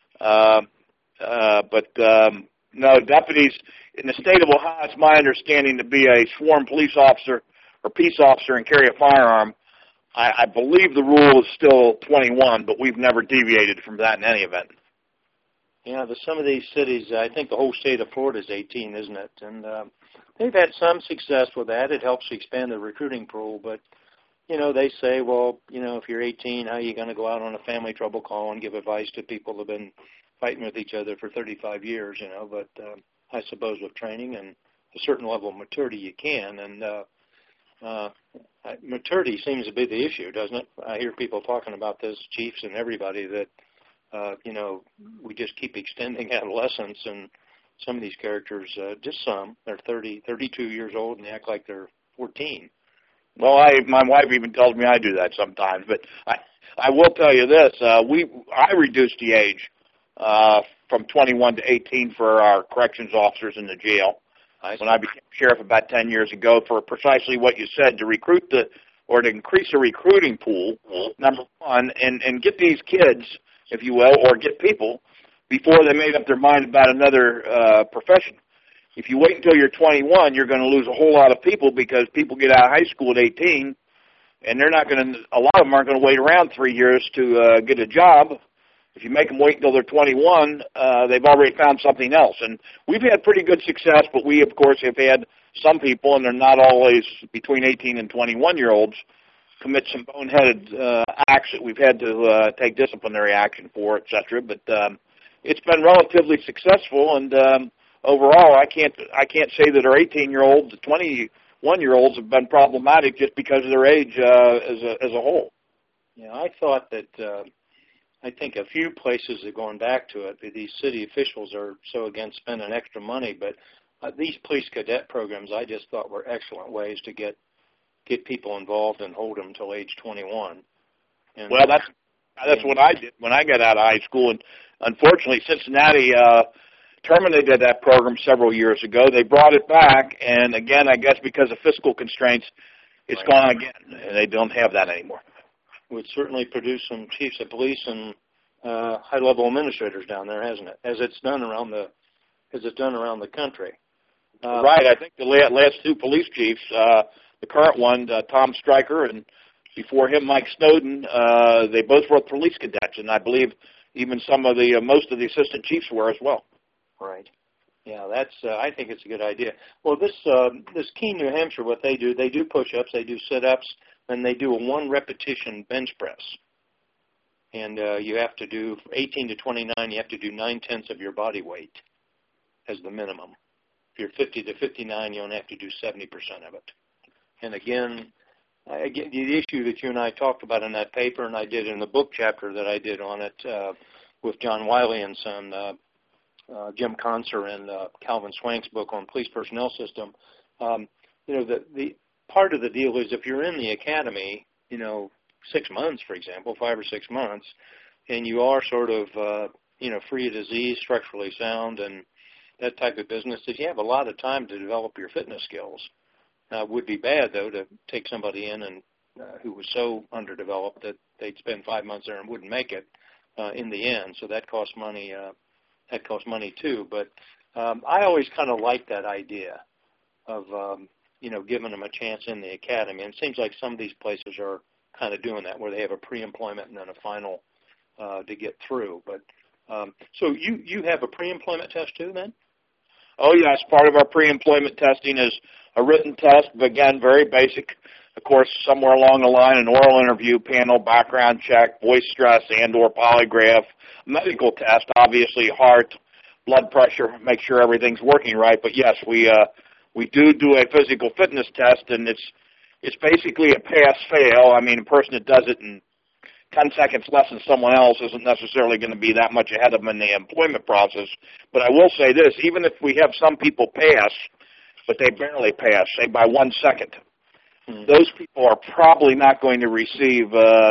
No, deputies in the state of Ohio, it's my understanding to be a sworn police officer or peace officer and carry a firearm. I believe the rule is still 21, but we've never deviated from that in any event. Yeah, some of these cities, I think the whole state of Florida is 18, isn't it? And they've had some success with that. It helps expand the recruiting pool, but, they say, well, if you're 18, how are you going to go out on a family trouble call and give advice to people who have been fighting with each other for 35 years, But I suppose with training and a certain level of maturity you can, and maturity seems to be the issue, doesn't it? I hear people talking about this, chiefs and everybody, that, we just keep extending adolescence, and some of these characters, just some, they're 30, 32 years old, and they act like they're 14. Well, my wife even tells me I do that sometimes, but I will tell you this, I reduced the age from 21 to 18 for our corrections officers in the jail. When I became sheriff about 10 years ago, for precisely what you said, to increase the recruiting pool, number one, and get these kids, if you will, or get people before they made up their mind about another profession. If you wait until you're 21, you're going to lose a whole lot of people, because people get out of high school at 18, and a lot of them aren't going to wait around 3 years to get a job. If you make them wait until they're 21, they've already found something else. And we've had pretty good success, but we, of course, have had some people, and they're not always between 18 and 21-year-olds, commit some boneheaded acts that we've had to take disciplinary action for, et cetera. But it's been relatively successful, and overall, I can't say that our 18-year-olds, 21-year-olds have been problematic just because of their age as a whole. Yeah, I thought that I think a few places are going back to it. These city officials are so against spending extra money, but these police cadet programs I just thought were excellent ways to get people involved and hold them until age 21. And, well, that's what I did when I got out of high school, and unfortunately Cincinnati terminated that program several years ago. They brought it back, and again, I guess because of fiscal constraints, it's gone again, and they don't have that anymore. Would certainly produce some chiefs of police and high-level administrators down there, hasn't it? As it's done around the country. Right. I think the last two police chiefs, the current one, Tom Stryker, and before him, Mike Snowden, they both were police cadets, and I believe even most of the assistant chiefs were as well. Right. Yeah, I think it's a good idea. Well, this Keene, New Hampshire, what they do push-ups, they do sit-ups, and they do a 1-repetition bench press. And you have to do, 18 to 29, you have to do 9/10 of your body weight as the minimum. If you're 50 to 59, you only have to do 70% of it. And again, the issue that you and I talked about in that paper, and I did in the book chapter that I did on it with John Wiley and son, Jim Conser, and Calvin Swank's book on police personnel system, the part of the deal is if you're in the academy, 6 months, for example, 5 or 6 months, and you are sort of, free of disease, structurally sound, and that type of business, that you have a lot of time to develop your fitness skills. Now, it would be bad, though, to take somebody in and who was so underdeveloped that they'd spend 5 months there and wouldn't make it in the end. So that costs money. That costs money too. But I always kind of like that idea of giving them a chance in the academy. And it seems like some of these places are kind of doing that, where they have a pre-employment and then a final to get through. But so you have a pre-employment test too, then? Oh, yes. Part of our pre-employment testing is a written test, but again, very basic. Of course, somewhere along the line, an oral interview, panel, background check, voice stress, and/or polygraph, medical test, obviously heart, blood pressure, make sure everything's working right. But yes, we do a physical fitness test, and it's basically a pass-fail. I mean, a person that does it and 10 seconds less than someone else isn't necessarily going to be that much ahead of them in the employment process. But I will say this, even if we have some people pass, but they barely pass, say by 1 second, those people are probably not going to receive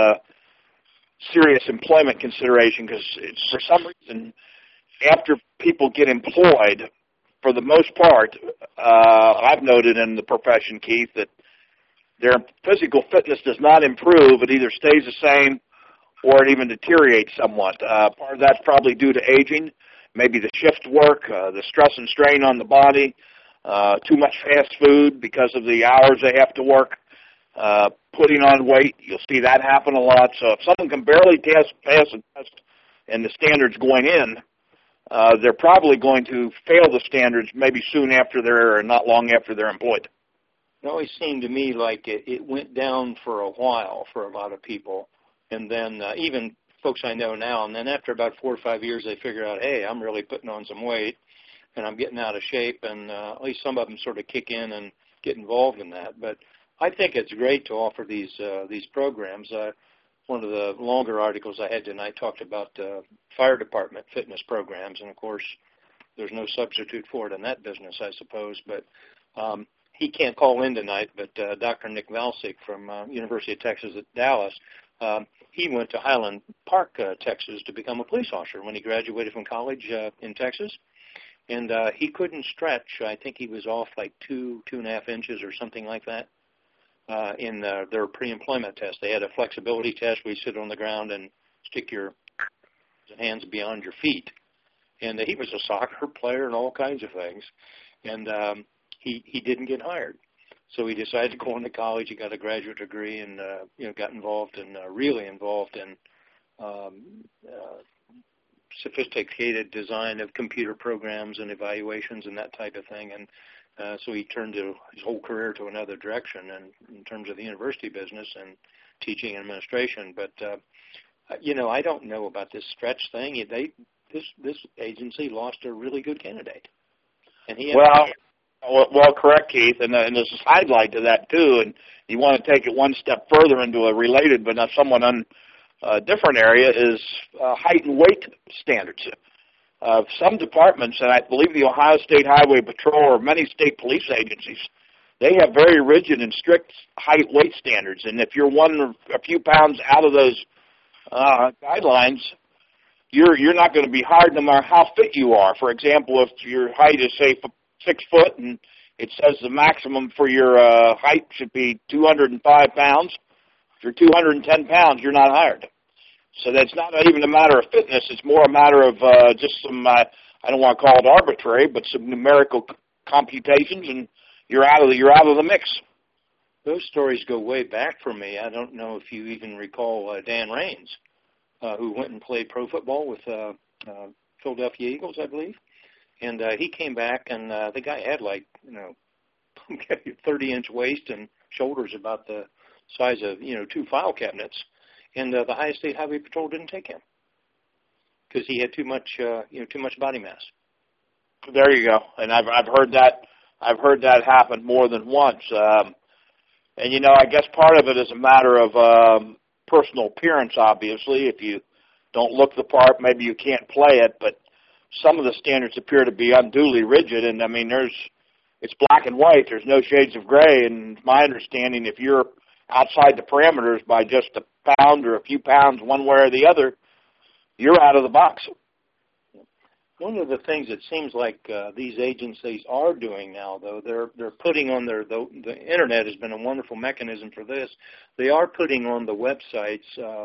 serious employment consideration because for some reason, after people get employed, for the most part, I've noted in the profession, Keith, that their physical fitness does not improve. It either stays the same or it even deteriorates somewhat. Part of that's probably due to aging, maybe the shift work, the stress and strain on the body, too much fast food because of the hours they have to work, putting on weight. You'll see that happen a lot. So if someone can barely pass a test and the standards going in, they're probably going to fail the standards maybe soon after or not long after they're employed. It always seemed to me like it went down for a while for a lot of people, and then even folks I know now, and then after about 4 or 5 years, they figure out, hey, I'm really putting on some weight, and I'm getting out of shape, and at least some of them sort of kick in and get involved in that. But I think it's great to offer these programs. One of the longer articles I had tonight talked about fire department fitness programs, and of course, there's no substitute for it in that business, I suppose. But he can't call in tonight, but Dr. Nick Valsic from University of Texas at Dallas, he went to Highland Park, Texas, to become a police officer when he graduated from college in Texas. And he couldn't stretch. I think he was off like 2.5 inches or something like that in their pre-employment test. They had a flexibility test where you sit on the ground and stick your hands beyond your feet. And he was a soccer player and all kinds of things. And he didn't get hired. So he decided to go on to college. He got a graduate degree and got involved and really involved in sophisticated design of computer programs and evaluations and that type of thing. And so he turned his whole career to another direction in terms of the university business and teaching and administration. But, I don't know about this stretch thing. This agency lost a really good candidate. And he Well, correct, Keith, and there's a sidelight to that, too, and you want to take it one step further into a related but not somewhat different area is height and weight standards. Some departments, and I believe the Ohio State Highway Patrol or many state police agencies, they have very rigid and strict height-weight standards, and if you're a few pounds out of those guidelines, you're not going to be hired no matter how fit you are. For example, if your height is, say, 6 foot, and it says the maximum for your height should be 205 pounds. If you're 210 pounds, you're not hired. So that's not even a matter of fitness. It's more a matter of just some, I don't want to call it arbitrary, but some numerical computations, and you're out of the mix. Those stories go way back for me. I don't know if you even recall Dan Raines, who went and played pro football with Philadelphia Eagles, I believe. And he came back, and the guy had 30-inch waist and shoulders about the size of 2 file cabinets. And the Ohio State Highway Patrol didn't take him because he had too much body mass. There you go. And I've heard that. I've heard that happen more than once. And I guess part of it is a matter of personal appearance. Obviously, if you don't look the part, maybe you can't play it, but some of the standards appear to be unduly rigid, and it's black and white. There's no shades of gray, and my understanding, if you're outside the parameters by just a pound or a few pounds one way or the other, you're out of the box. One of the things it seems like these agencies are doing now, though, they're putting on the Internet has been a wonderful mechanism for this. They are putting on the websites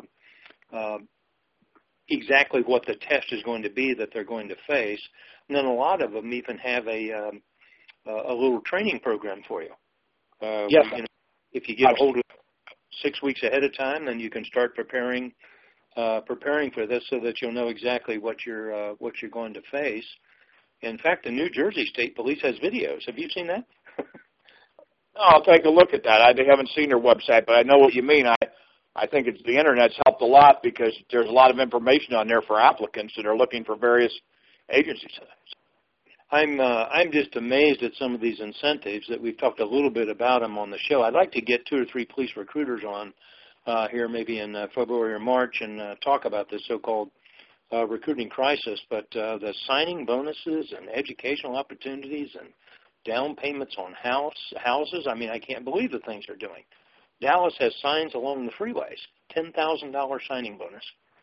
exactly what the test is going to be that they're going to face. And then a lot of them even have a little training program for you. Yes. If you get a hold of it 6 weeks ahead of time, then you can start preparing for this so that you'll know exactly what you're going to face. In fact, the New Jersey State Police has videos. Have you seen that? I'll take a look at that. I haven't seen their website, but I know what you mean. I think the Internet's helped a lot because there's a lot of information on there for applicants that are looking for various agencies. I'm just amazed at some of these incentives that we've talked a little bit about them on the show. I'd like to get 2 or 3 police recruiters on here maybe in February or March and talk about this so-called recruiting crisis. But the signing bonuses and educational opportunities and down payments on houses, I mean, I can't believe the things they're doing. Dallas has signs along the freeways, $10,000 signing bonus,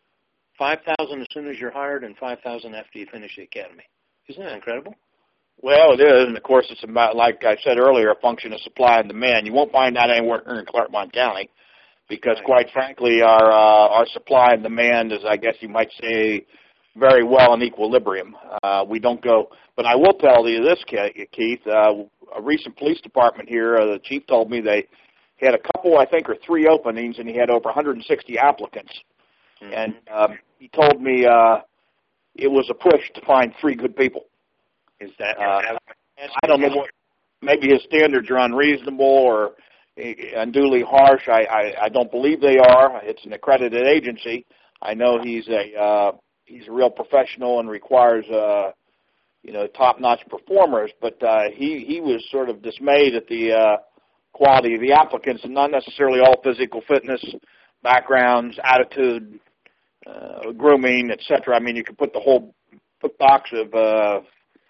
$5,000 as soon as you're hired, and $5,000 after you finish the academy. Isn't that incredible? Well, it is, and of course it's about, like I said earlier, a function of supply and demand. You won't find that anywhere in Claremont County because, quite frankly, our supply and demand is, I guess you might say, very well in equilibrium. We don't go, but I will tell you this, Keith, a recent police department here, the chief told me they had a couple, I think, or 3 openings, and he had over 160 applicants. Mm-hmm. And he told me it was a push to find 3 good people. Is that? I don't know what. Maybe his standards are unreasonable or unduly harsh. I don't believe they are. It's an accredited agency. I know he's a real professional and requires top-notch performers. But he was sort of dismayed at the quality of the applicants, and not necessarily all physical fitness, backgrounds, attitude, grooming, etc. I mean, you could put the whole box of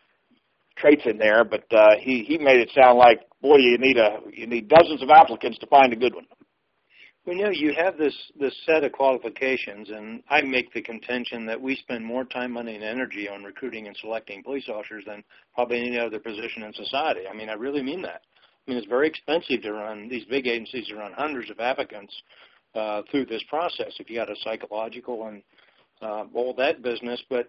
traits in there, but he made it sound like, boy, you need dozens of applicants to find a good one. Well, you have this set of qualifications, and I make the contention that we spend more time, money, and energy on recruiting and selecting police officers than probably any other position in society. I mean, I really mean that. I mean, it's very expensive to run these big agencies to run hundreds of applicants through this process if you got a psychological and all that business, but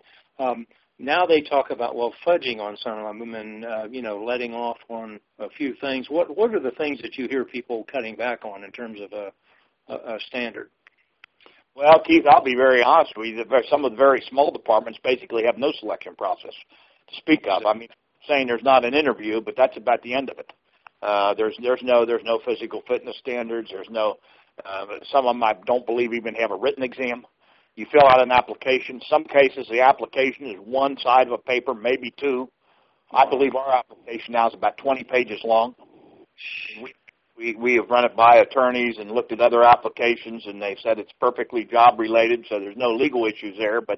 now they talk about, fudging on some of them and, letting off on a few things. What are the things that you hear people cutting back on in terms of a standard? Well, Keith, I'll be very honest with you. Some of the very small departments basically have no selection process to speak of. I mean, I'm saying there's not an interview, but that's about the end of it. There's no physical fitness standards. There's no some of them I don't believe even have a written exam. You fill out an application. Some cases, the application is one side of a paper, maybe 2. I believe our application now is about 20 pages long. We have run it by attorneys and looked at other applications, and they've said it's perfectly job-related, so there's no legal issues there. But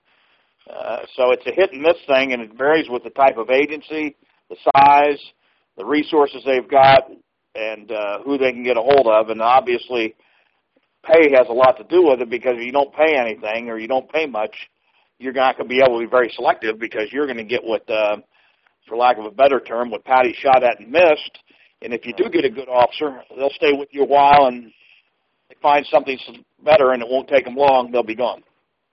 so it's a hit-and-miss thing, and it varies with the type of agency, the size, the resources they've got, and who they can get a hold of. And obviously, pay has a lot to do with it, because if you don't pay anything or you don't pay much, you're not going to be able to be very selective, because you're going to get what, for lack of a better term, what Patty shot at and missed. And if you do get a good officer, they'll stay with you a while, and they find something better, and it won't take them long, they'll be gone.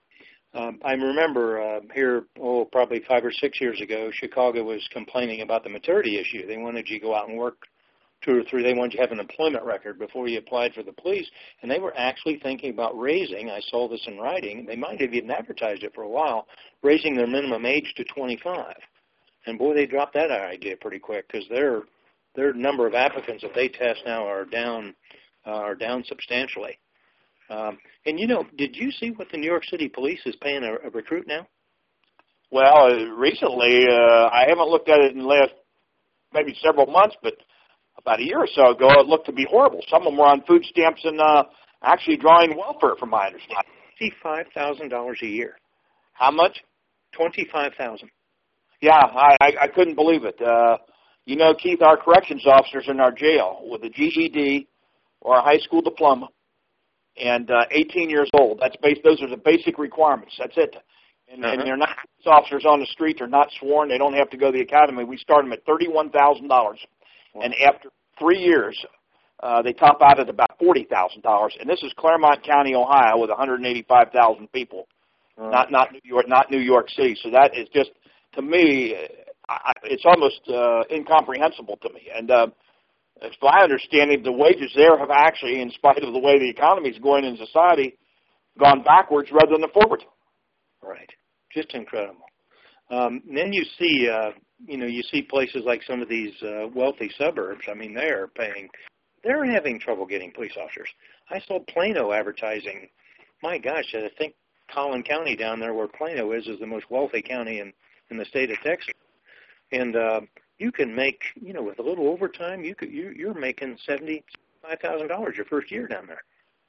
I remember here, probably 5 or 6 years ago, Chicago was complaining about the maturity issue. They wanted you to go out and work 2 or 3. They wanted you to have an employment record before you applied for the police, and they were actually thinking about raising, I saw this in writing, they might have even advertised it for a while, raising their minimum age to 25. And boy, they dropped that idea pretty quick, because their number of applicants that they test now are down substantially. And did you see what the New York City Police is paying a recruit now? Well, recently, I haven't looked at it in the last maybe several months, but about a year or so ago, it looked to be horrible. Some of them were on food stamps and actually drawing welfare, from my understanding. $25,000 a year. How much? $25,000. Yeah, I couldn't believe it. Keith, our corrections officers in our jail with a GED or a high school diploma and 18 years old. Those are the basic requirements. That's it. And they're not officers on the street. They're not sworn. They don't have to go to the academy. We start them at $31,000. Wow. And after 3 years, they top out at about $40,000. And this is Claremont County, Ohio, with 185,000 people. Not New York City. So that is just, to me, it's almost incomprehensible to me. And it's my understanding the wages there have actually, in spite of the way the economy is going in society, gone backwards rather than forward. Right. Just incredible. Then you see, you see places like some of these wealthy suburbs. I mean, they're having trouble getting police officers. I saw Plano advertising. My gosh, I think Collin County down there where Plano is the most wealthy county in the state of Texas. And you can make, with a little overtime, you're making $75,000 your first year down there.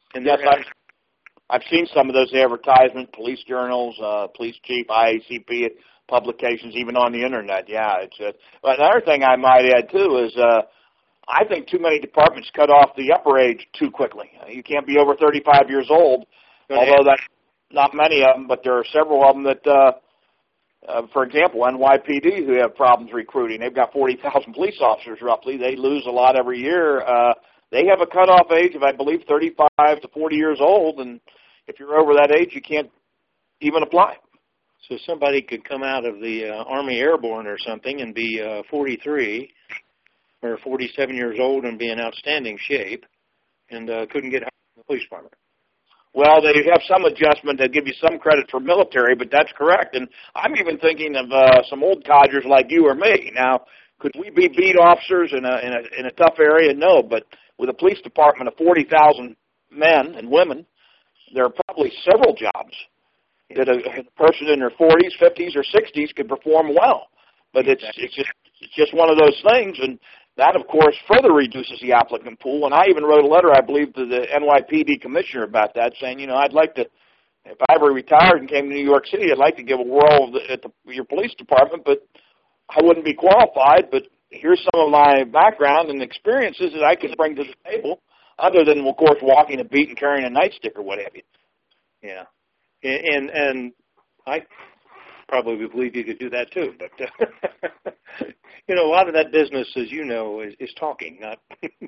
And yes, I've seen some of those advertisements, police journals, police chief, IACP publications, even on the internet. Yeah, but another thing I might add too is I think too many departments cut off the upper age too quickly. You can't be over 35 years old, although that's not many of them, but there are several of them that, for example, NYPD, who have problems recruiting. They've got 40,000 police officers roughly. They lose a lot every year. They have a cutoff age of, I believe, 35 to 40 years old, and if you're over that age, you can't even apply. So somebody could come out of the Army Airborne or something and be 43 or 47 years old and be in outstanding shape and couldn't get hired in the police department. Well, they have some adjustment. They give you some credit for military, but that's correct. And I'm even thinking of some old codgers like you or me. Now, could we be beat officers in a tough area? No, but with a police department of 40,000 men and women, there are probably several jobs that a person in their 40s, 50s, or 60s could perform well. But it's just one of those things, and that, of course, further reduces the applicant pool. And I even wrote a letter, I believe, to the NYPD commissioner about that, saying, I'd like to, if I ever retired and came to New York City, I'd like to give a whirl at your police department, but I wouldn't be qualified. But here's some of my background and experiences that I can bring to the table, other than, of course, walking a beat and carrying a nightstick or what have you. Yeah. And I probably believe you could do that too, but a lot of that business, as you know, is talking, not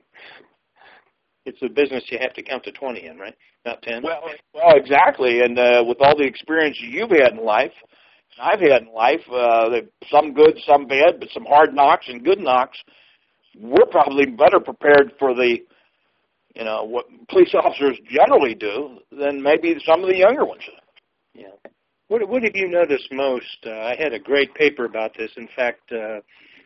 it's a business you have to count to 20 in, right? Not 10. Well, exactly. And with all the experience you've had in life, and I've had in life, some good, some bad, but some hard knocks and good knocks, we're probably better prepared for the what police officers generally do than maybe some of the younger ones. Yeah. What have you noticed most? I had a great paper about this. In fact, the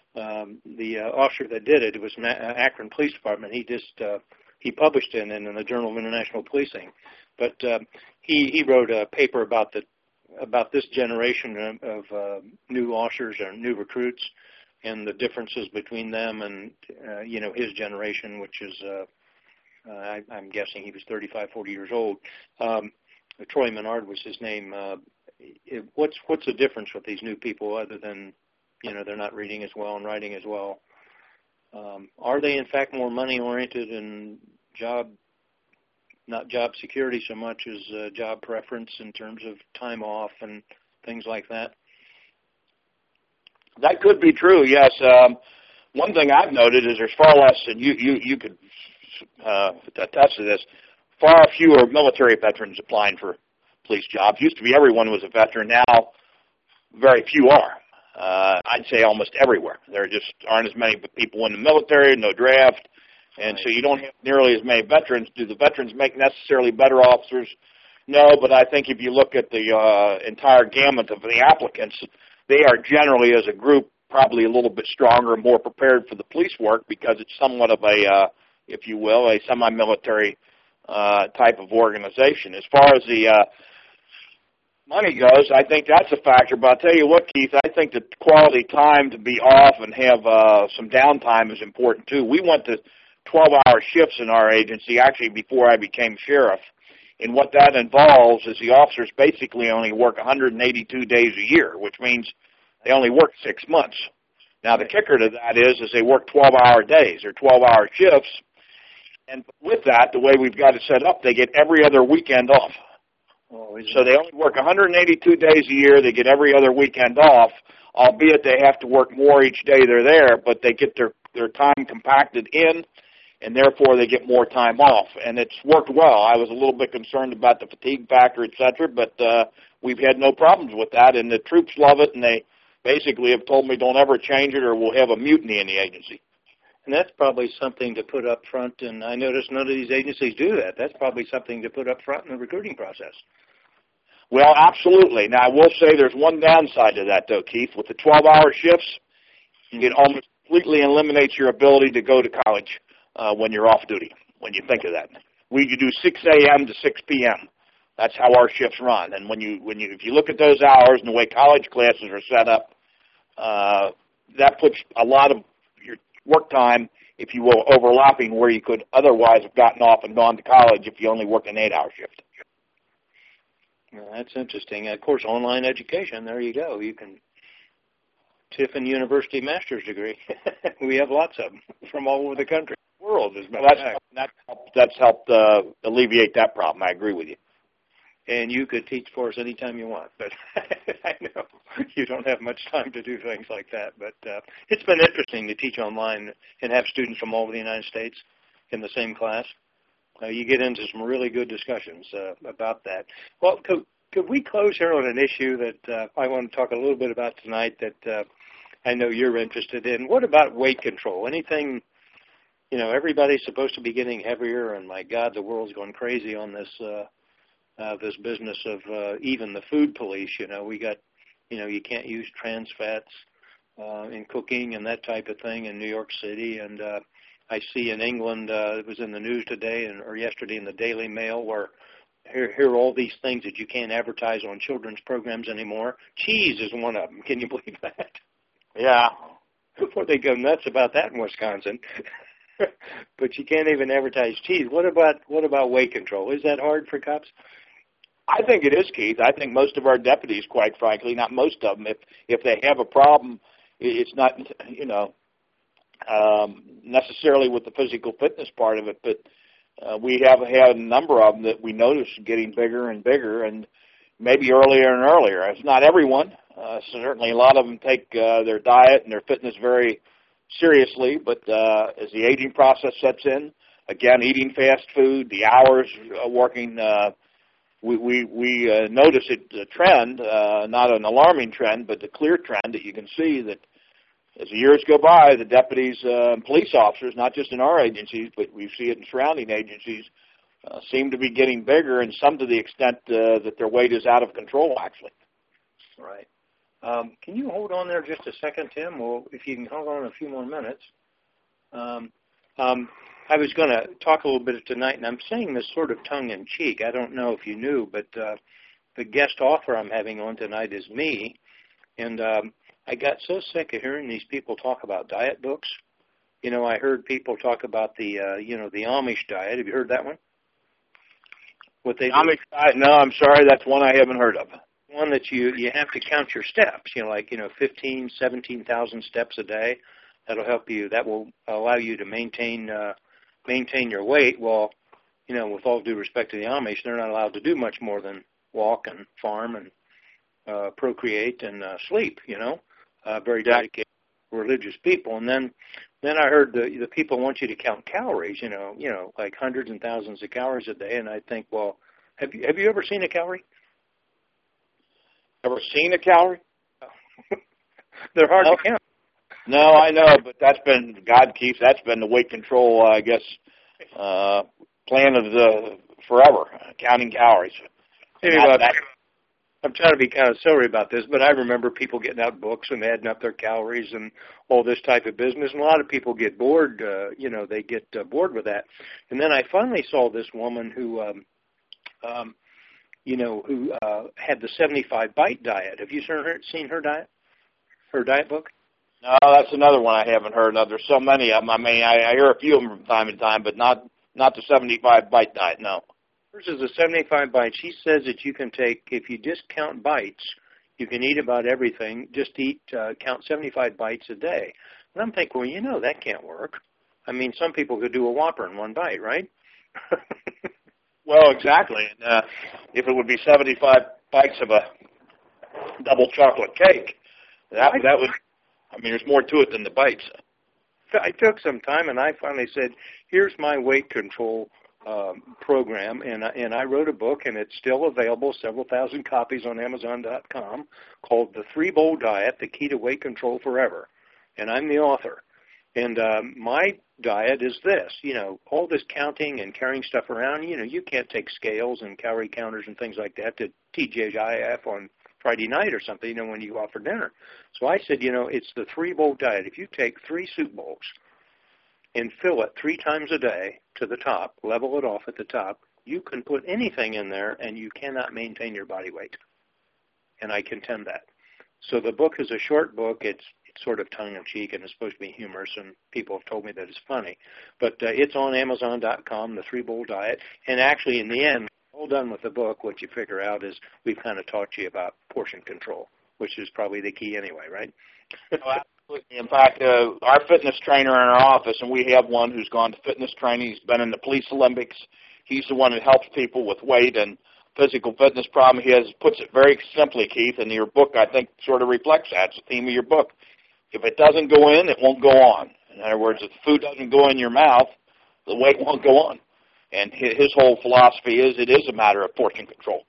officer that did it was Akron Police Department. He published it in the Journal of International Policing. But he wrote a paper about this generation of new officers or new recruits and the differences between them and his generation, which is I'm guessing he was 35, 40 years old. Troy Menard was his name. What's the difference with these new people other than, they're not reading as well and writing as well? Are they, in fact, more money-oriented and not job security so much as job preference in terms of time off and things like that? That could be true, yes. One thing I've noted is there's far less, and you could attest to this, far fewer military veterans applying for police jobs. Used to be everyone was a veteran. Now, very few are. I'd say almost everywhere. There just aren't as many people in the military, no draft, and so you don't have nearly as many veterans. Do the veterans make necessarily better officers? No, but I think if you look at the entire gamut of the applicants, they are generally, as a group, probably a little bit stronger, more prepared for the police work because it's somewhat of a, if you will, a semi-military type of organization. As far as the money goes, I think that's a factor. But I'll tell you what, Keith, I think that quality time to be off and have some downtime is important too. We went to 12-hour shifts in our agency, actually before I became sheriff. And what that involves is the officers basically only work 182 days a year, which means they only work 6 months. Now, the kicker to that is they work 12-hour days or 12-hour shifts. And with that, the way we've got it set up, they get every other weekend off. So they only work 182 days a year. They get every other weekend off, albeit they have to work more each day they're there, but they get their time compacted in, and therefore they get more time off. And it's worked well. I was a little bit concerned about the fatigue factor, et cetera, but we've had no problems with that, and the troops love it, and they basically have told me don't ever change it or we'll have a mutiny in the agency. And that's probably something to put up front, and I notice none of these agencies do that. That's probably something to put up front in the recruiting process. Well, absolutely. Now, I will say there's one downside to that, though, Keith. With the 12-hour shifts, it almost completely eliminates your ability to go to college when you're off duty, when you think of that. We do 6 a.m. to 6 p.m. That's how our shifts run. And if you look at those hours and the way college classes are set up, that puts a lot of your work time if you will, overlapping where you could otherwise have gotten off and gone to college if you only worked an 8-hour shift. Well, that's interesting. Of course, online education, there you go. You can Tiffin University master's degree. We have lots of them from all over the country, world. That's helped alleviate that problem. I agree with you. And you could teach for us anytime you want, but I know you don't have much time to do things like that. But it's been interesting to teach online and have students from all over the United States in the same class. You get into some really good discussions about that. Well, could we close here on an issue that I want to talk a little bit about tonight that I know you're interested in? What about weight control? Anything, everybody's supposed to be getting heavier, and my God, the world's going crazy on this this business of even the food police. We got, you can't use trans fats in cooking and that type of thing in New York City. And I see in England, it was in the news today or yesterday in the Daily Mail, where here are all these things that you can't advertise on children's programs anymore. Cheese is one of them. Can you believe that? Yeah. Well, they go nuts about that in Wisconsin. But you can't even advertise cheese. What about weight control? Is that hard for cops? I think it is, Keith. I think most of our deputies, quite frankly, not most of them, if they have a problem, it's not, necessarily with the physical fitness part of it, but we have had a number of them that we notice getting bigger and bigger, and maybe earlier and earlier. It's not everyone. Certainly a lot of them take their diet and their fitness very seriously, but as the aging process sets in, again, eating fast food, the hours working, we notice a trend, not an alarming trend, but a clear trend that you can see that as the years go by, the deputies and police officers, not just in our agencies, but we see it in surrounding agencies, seem to be getting bigger, and some to the extent that their weight is out of control, actually. Right. Can you hold on there just a second, Tim? Well, if you can hold on a few more minutes. I was going to talk a little bit tonight, and I'm saying this sort of tongue-in-cheek. I don't know if you knew, but the guest author I'm having on tonight is me, and I got so sick of hearing these people talk about diet books. I heard people talk about the Amish diet. Have you heard that one? What they Amish diet? No, I'm sorry, that's one I haven't heard of. One that you have to count your steps, 15, 17,000 steps a day. That'll help you. That will allow you to maintain your weight. Well, with all due respect to the Amish, they're not allowed to do much more than walk and farm and procreate and sleep. Very dedicated religious people. And then I heard the people want you to count calories. Like hundreds and thousands of calories a day. And I think, well, have you ever seen a calorie? Ever seen a calorie? They're hard to count. No, I know, but that's been the weight control, I guess, plan of the forever, counting calories. Anyway, I'm trying to be kind of silly about this, but I remember people getting out books and adding up their calories and all this type of business, and a lot of people get bored, they get bored with that. And then I finally saw this woman who had the 75-bite diet. Have you seen her diet? Her diet book? No, that's another one I haven't heard of. There's so many of them. I mean, I hear a few of them from time to time, but not the 75-bite diet, no. Hers is a 75-bite. She says that you can take, if you just count bites, you can eat about everything. Just count 75 bites a day. And I'm thinking, well, that can't work. I mean, some people could do a Whopper in one bite, right? Well, exactly. And if it would be 75 bites of a double chocolate cake, that would, there's more to it than the bites. I took some time, and I finally said, here's my weight control program, and I wrote a book, and it's still available, several thousand copies on Amazon.com, called The 3-Bowl Diet, The Key to Weight Control Forever. And I'm the author. And my diet is this, all this counting and carrying stuff around, you can't take scales and calorie counters and things like that to TGIF on Friday night or something, when you go out for dinner. So I said, it's the 3-bowl diet. If you take 3 soup bowls and fill it 3 times a day to the top, level it off at the top, you can put anything in there and you cannot maintain your body weight. And I contend that. So the book is a short book. It's sort of tongue-in-cheek, and it's supposed to be humorous, and people have told me that it's funny. But it's on Amazon.com, The Three Bowl Diet, and actually in the end, all done with the book, what you figure out is we've kind of taught you about portion control, which is probably the key anyway, right? Oh, absolutely. In fact, our fitness trainer in our office, and we have one who's gone to fitness training, he's been in the Police Olympics. He's the one that helps people with weight and physical fitness problem. He puts it very simply, Keith, and your book, I think, sort of reflects that. It's the theme of your book. If it doesn't go in, it won't go on. In other words, if the food doesn't go in your mouth, the weight won't go on. And his whole philosophy is it is a matter of portion control.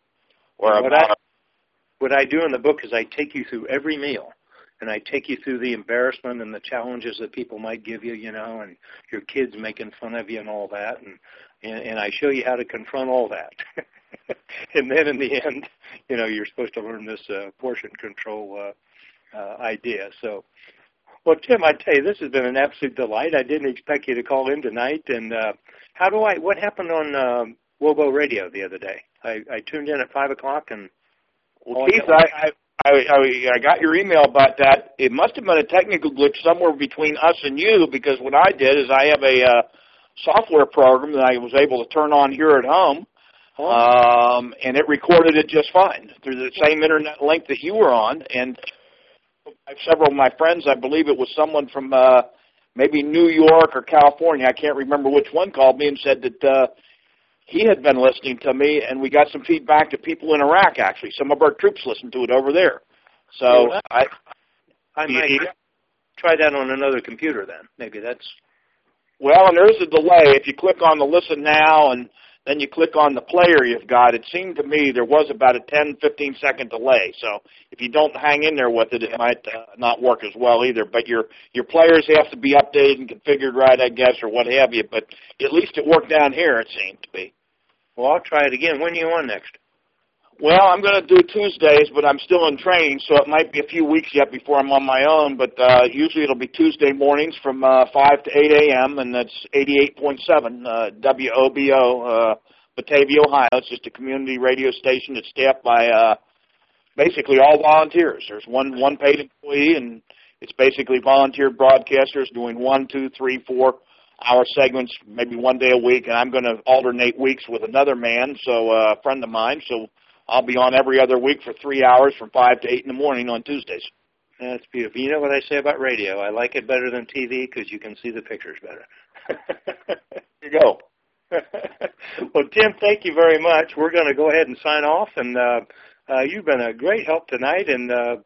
What I do in the book is I take you through every meal, and I take you through the embarrassment and the challenges that people might give you, and your kids making fun of you and all that, and I show you how to confront all that. And then in the end, you're supposed to learn this portion control idea. So, well, Tim, I tell you, this has been an absolute delight. I didn't expect you to call in tonight. And what happened on Wobo Radio the other day? I tuned in at 5 o'clock and... Well, Keith, I got your email about that. It must have been a technical glitch somewhere between us and you, because what I did is I have a software program that I was able to turn on here at home, and it recorded it just fine through the same internet link that you were on. And several of my friends, I believe it was someone from maybe New York or California, I can't remember which one, called me and said that he had been listening to me, and we got some feedback to people in Iraq, actually. Some of our troops listened to it over there. So I might try that on another computer then. Maybe that's... Well, and there's a delay. If you click on the Listen Now and then you click on the player you've got, it seemed to me there was about a 10, 15-second delay. So if you don't hang in there with it, it might not work as well either. But your players have to be updated and configured right, I guess, or what have you. But at least it worked down here, it seemed to be. Well, I'll try it again. When are you on next? Well, I'm going to do Tuesdays, but I'm still in training, so it might be a few weeks yet before I'm on my own. But usually it'll be Tuesday mornings from 5 to 8 a.m., and that's 88.7 WOBO, Batavia, Ohio. It's just a community radio station that's staffed by basically all volunteers. There's one paid employee, and it's basically volunteer broadcasters doing 1, 2, 3, 4-hour segments, maybe one day a week, and I'm going to alternate weeks with another man, a friend of mine, so I'll be on every other week for 3 hours from 5 to 8 in the morning on Tuesdays. That's beautiful. You know what I say about radio? I like it better than TV because you can see the pictures better. There you go. Well, Tim, thank you very much. We're going to go ahead and sign off, and you've been a great help tonight, and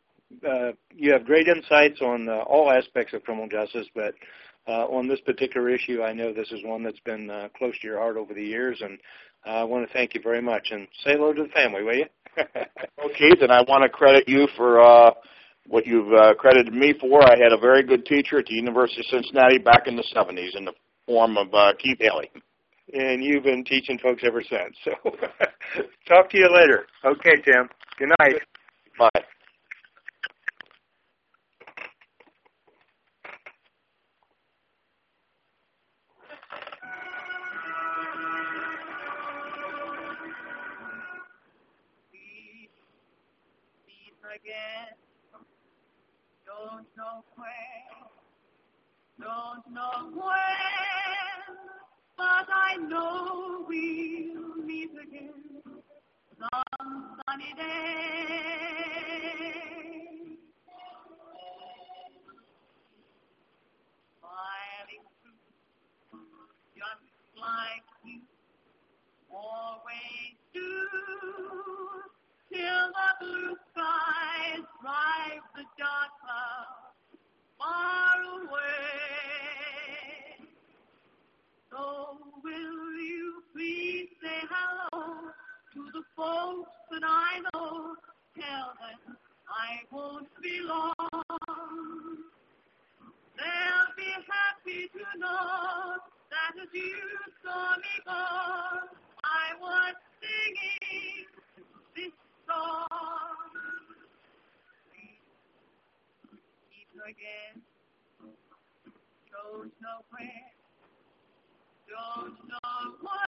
you have great insights on all aspects of criminal justice, but on this particular issue, I know this is one that's been close to your heart over the years, and I want to thank you very much. And say hello to the family, will you? Well, Keith, and I want to credit you for what you've credited me for. I had a very good teacher at the University of Cincinnati back in the 70s in the form of Keith Haley. And you've been teaching folks ever since. So talk to you later. Okay, Tim. Good night. Bye. Again, don't know when, but I know we'll meet again some sunny day. Smiling through, just like you always do, till the blue skies drive the dark clouds far away. So will you please say hello to the folks that I know? Tell them I won't be long. They'll be happy to know that as you saw me go, I was singing this song. Meet again, don't know where, don't know what.